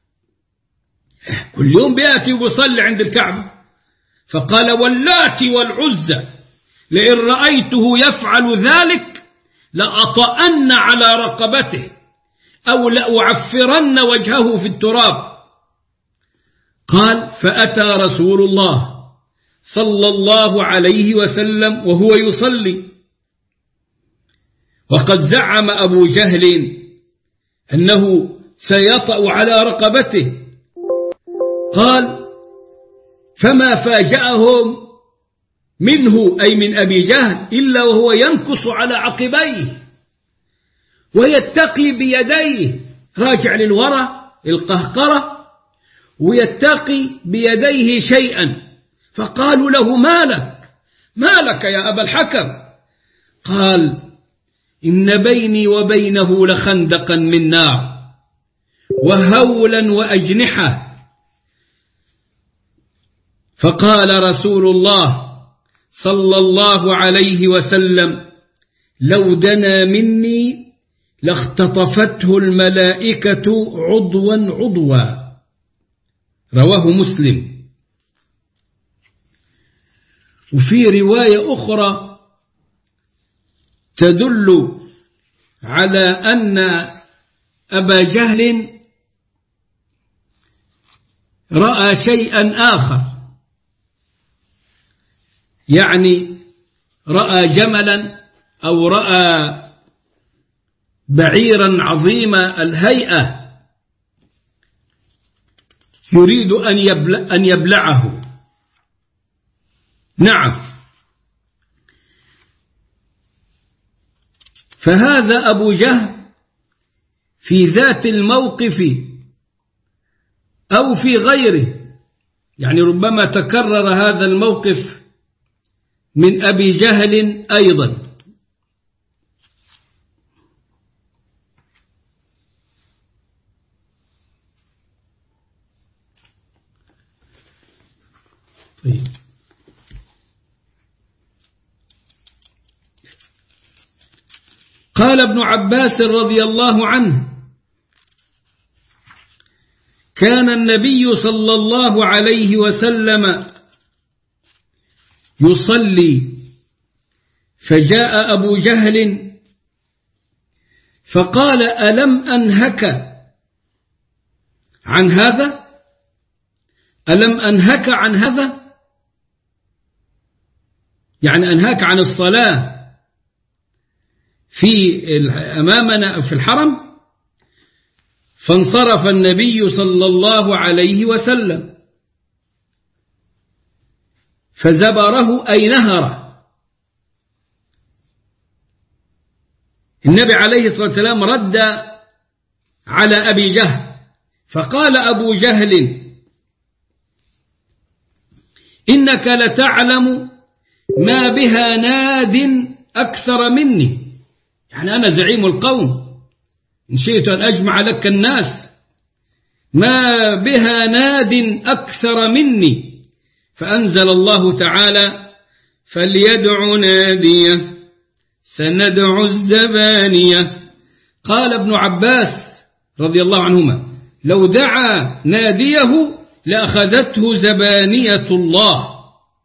كل يوم بيأتي ويصلي عند الكعبة. فقال: واللات والعزى لئن رأيته يفعل ذلك لأطأن على رقبته أو لأعفرن وجهه في التراب. قال: فأتى رسول الله صلى الله عليه وسلم وهو يصلي، وقد زعم أبو جهل أنه سيطأ على رقبته. قال: فما فاجأهم منه أي من أبي جهل إلا وهو ينكص على عقبيه ويتقي بيديه، راجع للوراء القهقرة ويتقي بيديه شيئا. فقالوا له: ما لك يا أبا الحكم؟ قال: إن بيني وبينه لخندقا من نار وهولا وأجنحة. فقال رسول الله صلى الله عليه وسلم: لو دنا مني لاختطفته الملائكة عضوا عضوا. رواه مسلم. وفي رواية أخرى تدل على أن أبا جهل رأى شيئا آخر، يعني رأى جملا أو رأى بعيرا عظيم الهيئة يريد أن يبلعه. نعم، فهذا أبو جهل في ذات الموقف أو في غيره، يعني ربما تكرر هذا الموقف من أبي جهل أيضا. طيب. قال ابن عباس رضي الله عنه: كان النبي صلى الله عليه وسلم يصلي، فجاء أبو جهل فقال: ألم أنهك عن هذا؟ ألم أنهك عن هذا؟ يعني أنهاك عن الصلاة أمامنا في الحرم. فانصرف النبي صلى الله عليه وسلم فزبره أي نهره. النبي عليه الصلاة والسلام رد على أبي جهل، فقال أبو جهل: إنك لتعلم ما بها ناد أكثر مني، يعني أنا زعيم القوم إن شئت أن أجمع لك الناس، ما بها ناد أكثر مني. فأنزل الله تعالى: فليدع ناديه سندع الزبانية. قال ابن عباس رضي الله عنهما: لو دعا ناديه لأخذته زبانية الله.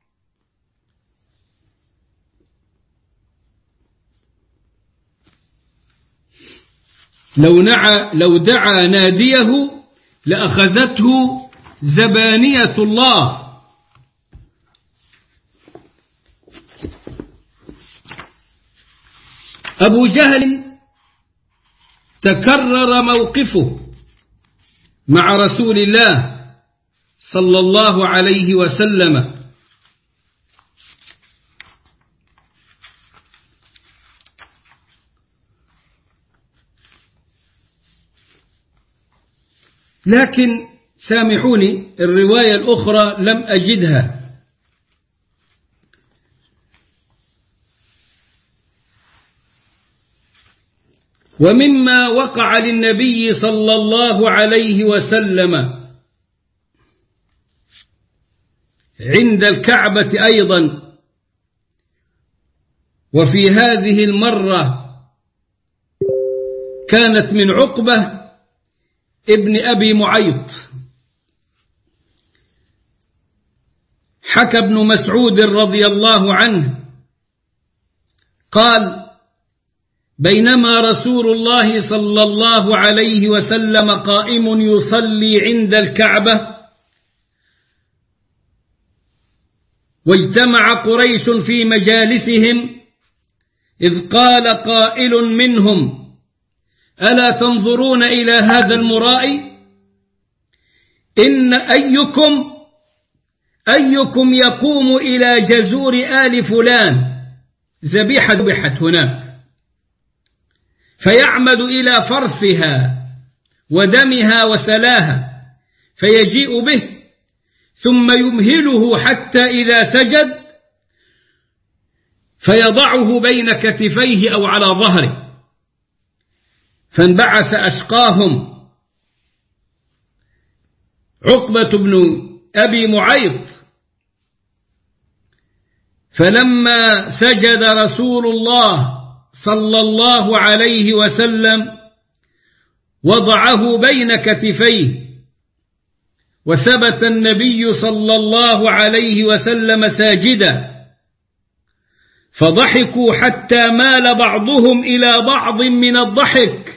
لو دعا ناديه لأخذته زبانية الله. أبو جهل تكرر موقفه مع رسول الله صلى الله عليه وسلم، لكن سامحوني الرواية الأخرى لم أجدها. ومما وقع للنبي صلى الله عليه وسلم عند الكعبة أيضا، وفي هذه المرة كانت من عقبة ابن أبي معيط. حكى ابن مسعود رضي الله عنه قال: بينما رسول الله صلى الله عليه وسلم قائم يصلي عند الكعبة، واجتمع قريش في مجالسهم، إذ قال قائل منهم: ألا تنظرون إلى هذا المرائي؟ إن أيكم يقوم إلى جزور آل فلان، ذبيحة ذبحت هناك، فيعمد إلى فرثها ودمها وسلاها، فيجيء به ثم يمهله حتى إذا سجد فيضعه بين كتفيه أو على ظهره. فانبعث أشقاهم عقبة بن أبي معيط، فلما سجد رسول الله صلى الله عليه وسلم وضعه بين كتفيه، وثبت النبي صلى الله عليه وسلم ساجدا، فضحكوا حتى مال بعضهم إلى بعض من الضحك،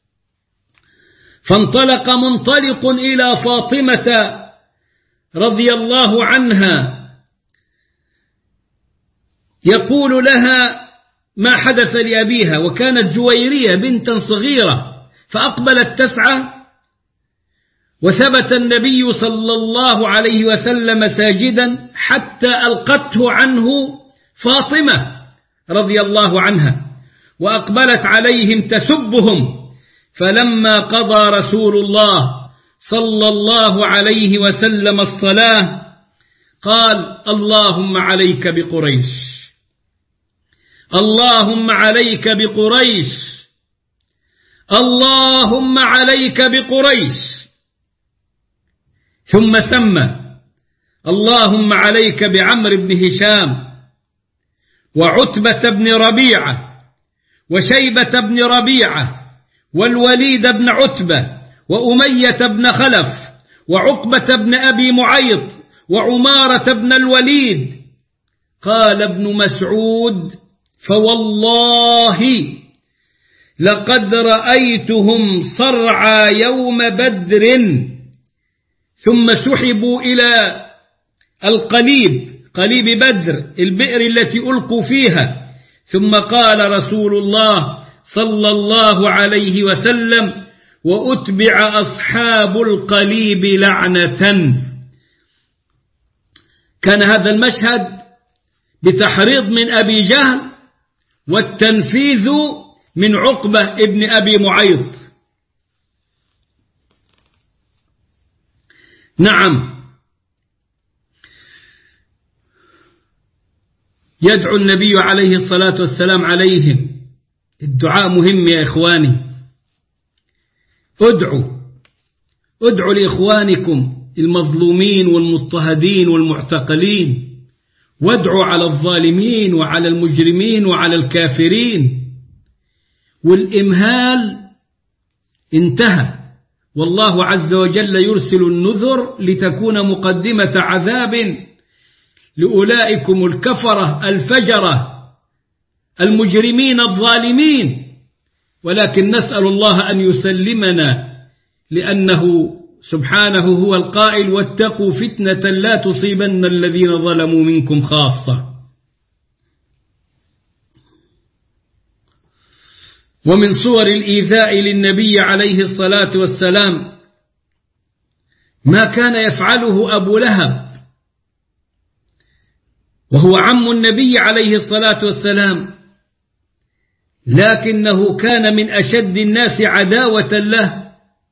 فانطلق منطلق إلى فاطمة رضي الله عنها يقول لها ما حدث لأبيها، وكانت جويرية بنتا صغيرة، فأقبلت تسعى، وثبت النبي صلى الله عليه وسلم ساجدا حتى ألقته عنه فاطمة رضي الله عنها، وأقبلت عليهم تسبهم. فلما قضى رسول الله صلى الله عليه وسلم الصلاة قال: اللهم عليك بقريش، اللهم عليك بقريش، اللهم عليك بقريش، ثم سمى: اللهم عليك بعمرو بن هشام وعتبة بن ربيعة وشيبة بن ربيعة والوليد بن عتبة وأمية بن خلف وعقبة بن أبي معيط وعمارة بن الوليد. قال ابن مسعود: فوالله لقد رأيتهم صرعى يوم بدر، ثم سحبوا إلى القليب قليب بدر، البئر التي ألقوا فيها. ثم قال رسول الله صلى الله عليه وسلم: وأتبع أصحاب القليب لعنة. كان هذا المشهد بتحريض من أبي جهل والتنفيذ من عقبة ابن أبي معيط. نعم، يدعو النبي عليه الصلاة والسلام عليهم. الدعاء مهم يا إخواني. ادعوا لإخوانكم المظلومين والمضطهدين والمعتقلين، وادعوا على الظالمين وعلى المجرمين وعلى الكافرين. والإمهال انتهى، والله عز وجل يرسل النذر لتكون مقدمة عذاب لأولئكم الكفرة الفجرة المجرمين الظالمين. ولكن نسأل الله أن يسلمنا، لأنه سبحانه هو القائل: واتقوا فتنة لا تصيبن الذين ظلموا منكم خاصة. ومن صور الإيذاء للنبي عليه الصلاة والسلام ما كان يفعله أبو لهب، وهو عم النبي عليه الصلاة والسلام، لكنه كان من أشد الناس عداوة له.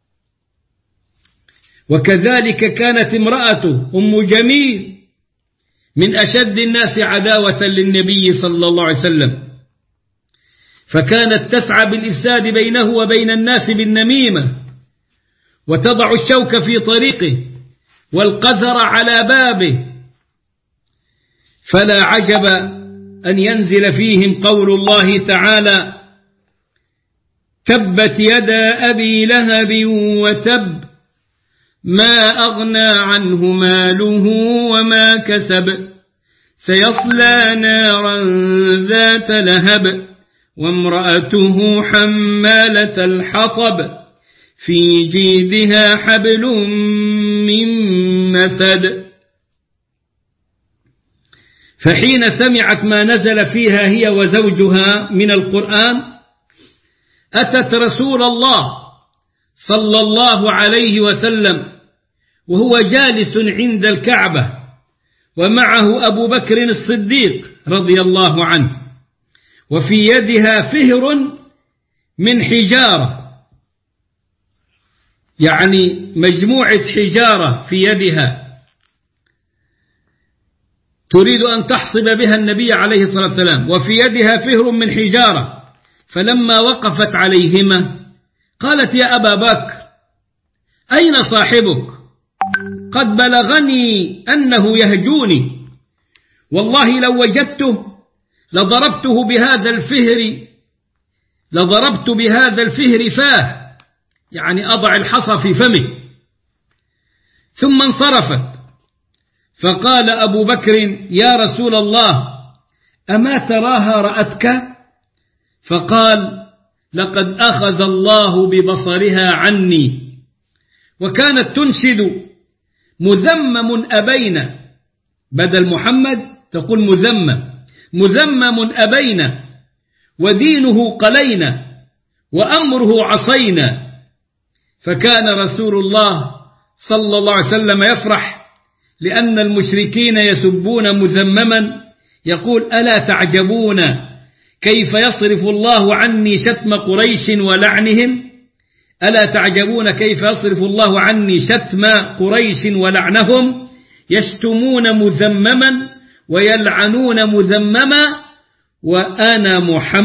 وكذلك كانت امرأته أم جميل من أشد الناس عداوة للنبي صلى الله عليه وسلم، فكانت تسعى بالإفساد بينه وبين الناس بالنميمة، وتضع الشوك في طريقه والقذر على بابه. فلا عجب أن ينزل فيهم قول الله تعالى: تبت يدا أبي لهب وتب ما أغنى عنه ماله وما كسب سيصلى نارا ذات لهب وامرأته حمالة الحطب في جيدها حبل من مسد. فحين سمعت ما نزل فيها هي وزوجها من القرآن أتت رسول الله صلى الله عليه وسلم وهو جالس عند الكعبة، ومعه أبو بكر الصديق رضي الله عنه، وفي يدها فهر من حجارة، يعني مجموعة حجارة في يدها تريد أن تحصب بها النبي عليه الصلاة والسلام، وفي يدها فهر من حجارة. فلما وقفت عليهما قالت: يا أبا بكر، أين صاحبك؟ قد بلغني أنه يهجوني، والله لو وجدته لضربت بهذا الفهر فاه، يعني أضع الحصى في فمه. ثم انصرفت، فقال أبو بكر: يا رسول الله، أما تراها رأتك؟ فقال: لقد أخذ الله ببصرها عني. وكانت تنشد: مذمم أبينا، بدل محمد تقول مذمم أبينا، ودينه قلينا، وأمره عصينا. فكان رسول الله صلى الله عليه وسلم يفرح لأن المشركين يسبون مذمما، يقول: ألا تعجبون كيف يصرف الله عني شتم قريش ولعنهم؟ ألا تعجبون كيف يصرف الله عني شتم قريش ولعنهم؟ يشتمون مذمما ويلعنون مذمما، وأنا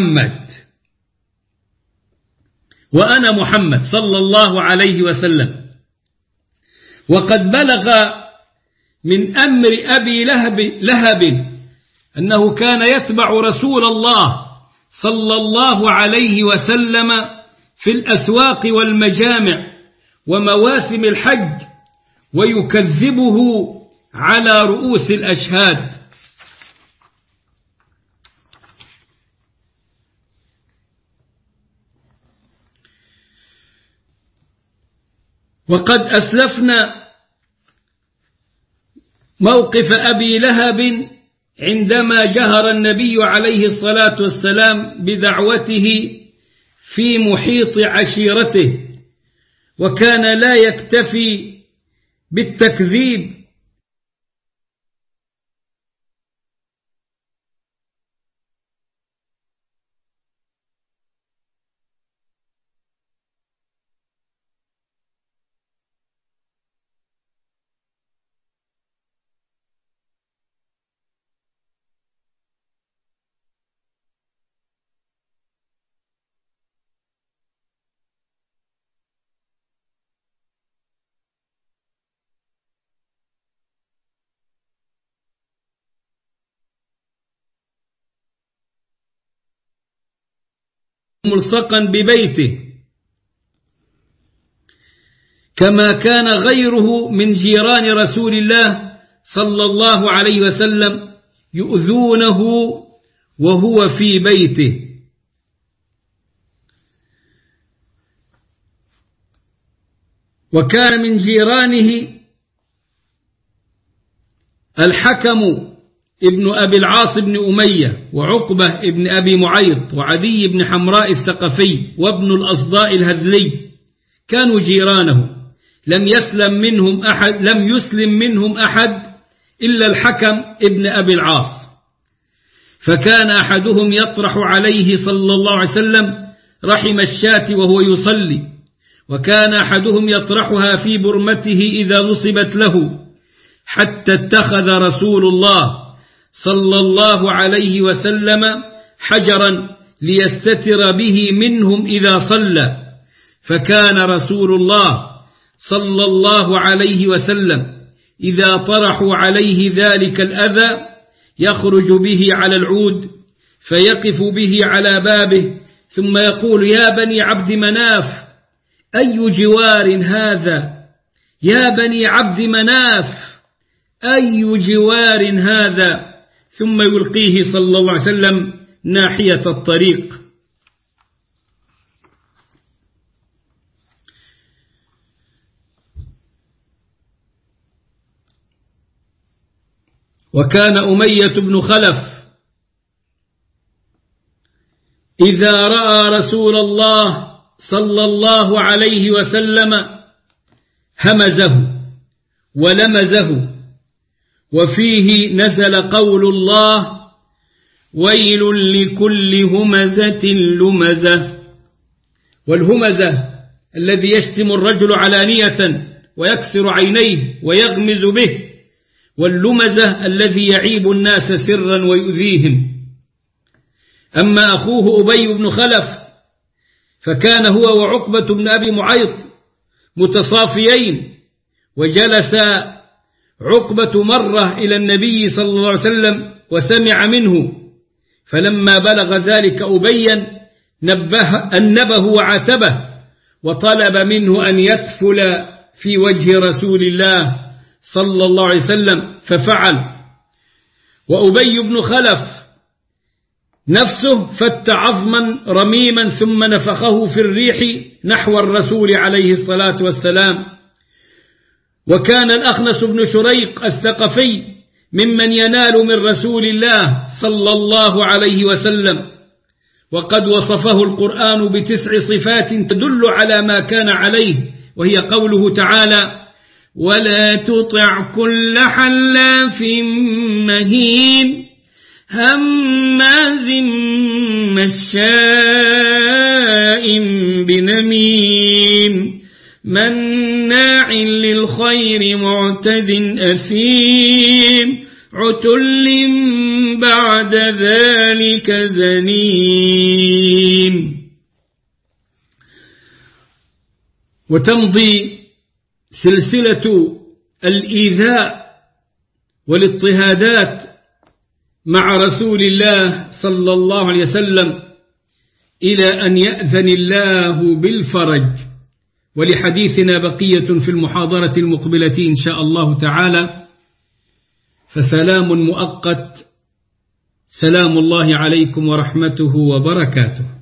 محمد صلى الله عليه وسلم. وقد بلغ من أمر أبي لهب أنه كان يتبع رسول الله صلى الله عليه وسلم في الأسواق والمجامع ومواسم الحج، ويكذبه على رؤوس الأشهاد. وقد أسلفنا موقف أبي لهب عندما جهر النبي عليه الصلاة والسلام بدعوته في محيط عشيرته، وكان لا يكتفي بالتكذيب ملصقا ببيته، كما كان غيره من جيران رسول الله صلى الله عليه وسلم يؤذونه وهو في بيته. وكان من جيرانه الحكم ابن أبي العاص بن أمية، وعقبة ابن أبي معيط، وعدي بن حمراء الثقفي، وابن الأصداء الهذلي، كانوا جيرانه. لم يسلم منهم أحد إلا الحكم ابن أبي العاص، فكان أحدهم يطرح عليه صلى الله عليه وسلم رحم الشاة وهو يصلي، وكان أحدهم يطرحها في برمته إذا نصبت له، حتى اتخذ رسول الله صلى الله عليه وسلم حجرا ليستتر به منهم إذا صلى، فكان رسول الله صلى الله عليه وسلم إذا طرحوا عليه ذلك الأذى يخرج به على العود فيقف به على بابه، ثم يقول: يا بني عبد مناف، أي جوار هذا؟ يا بني عبد مناف، أي جوار هذا؟ ثم يلقيه صلى الله عليه وسلم ناحية الطريق. وكان أمية بن خلف إذا رأى رسول الله صلى الله عليه وسلم همزه ولمزه، وفيه نزل قول الله: ويل لكل همزة لمزة. والهمزة الذي يشتم الرجل علانية ويكسر عينيه ويغمز به، واللمزة الذي يعيب الناس سرا ويؤذيهم. أما أخوه أبي بن خلف فكان هو وعقبة بن أبي معيط متصافيين، وجلس عقبة مرة إلى النبي صلى الله عليه وسلم وسمع منه، فلما بلغ ذلك أبيا أنبه وعاتبه، وطلب منه أن يكفل في وجه رسول الله صلى الله عليه وسلم، ففعل. وأبي بن خلف نفسه فت عظما رميما ثم نفخه في الريح نحو الرسول عليه الصلاة والسلام. وكان الأخنس بن شريق الثقفي ممن ينال من رسول الله صلى الله عليه وسلم، وقد وصفه القرآن ب9 صفات تدل على ما كان عليه، وهي قوله تعالى: ولا تطع كل حلاف مهين هماز مشاء بنميم مناع للخير معتد أثيم عتل بعد ذلك زنيم. وتمضي سلسلة الإيذاء والاضطهادات مع رسول الله صلى الله عليه وسلم إلى أن يأذن الله بالفرج. ولحديثنا بقية في المحاضرة المقبلة إن شاء الله تعالى، فسلام مؤقت، سلام الله عليكم ورحمته وبركاته.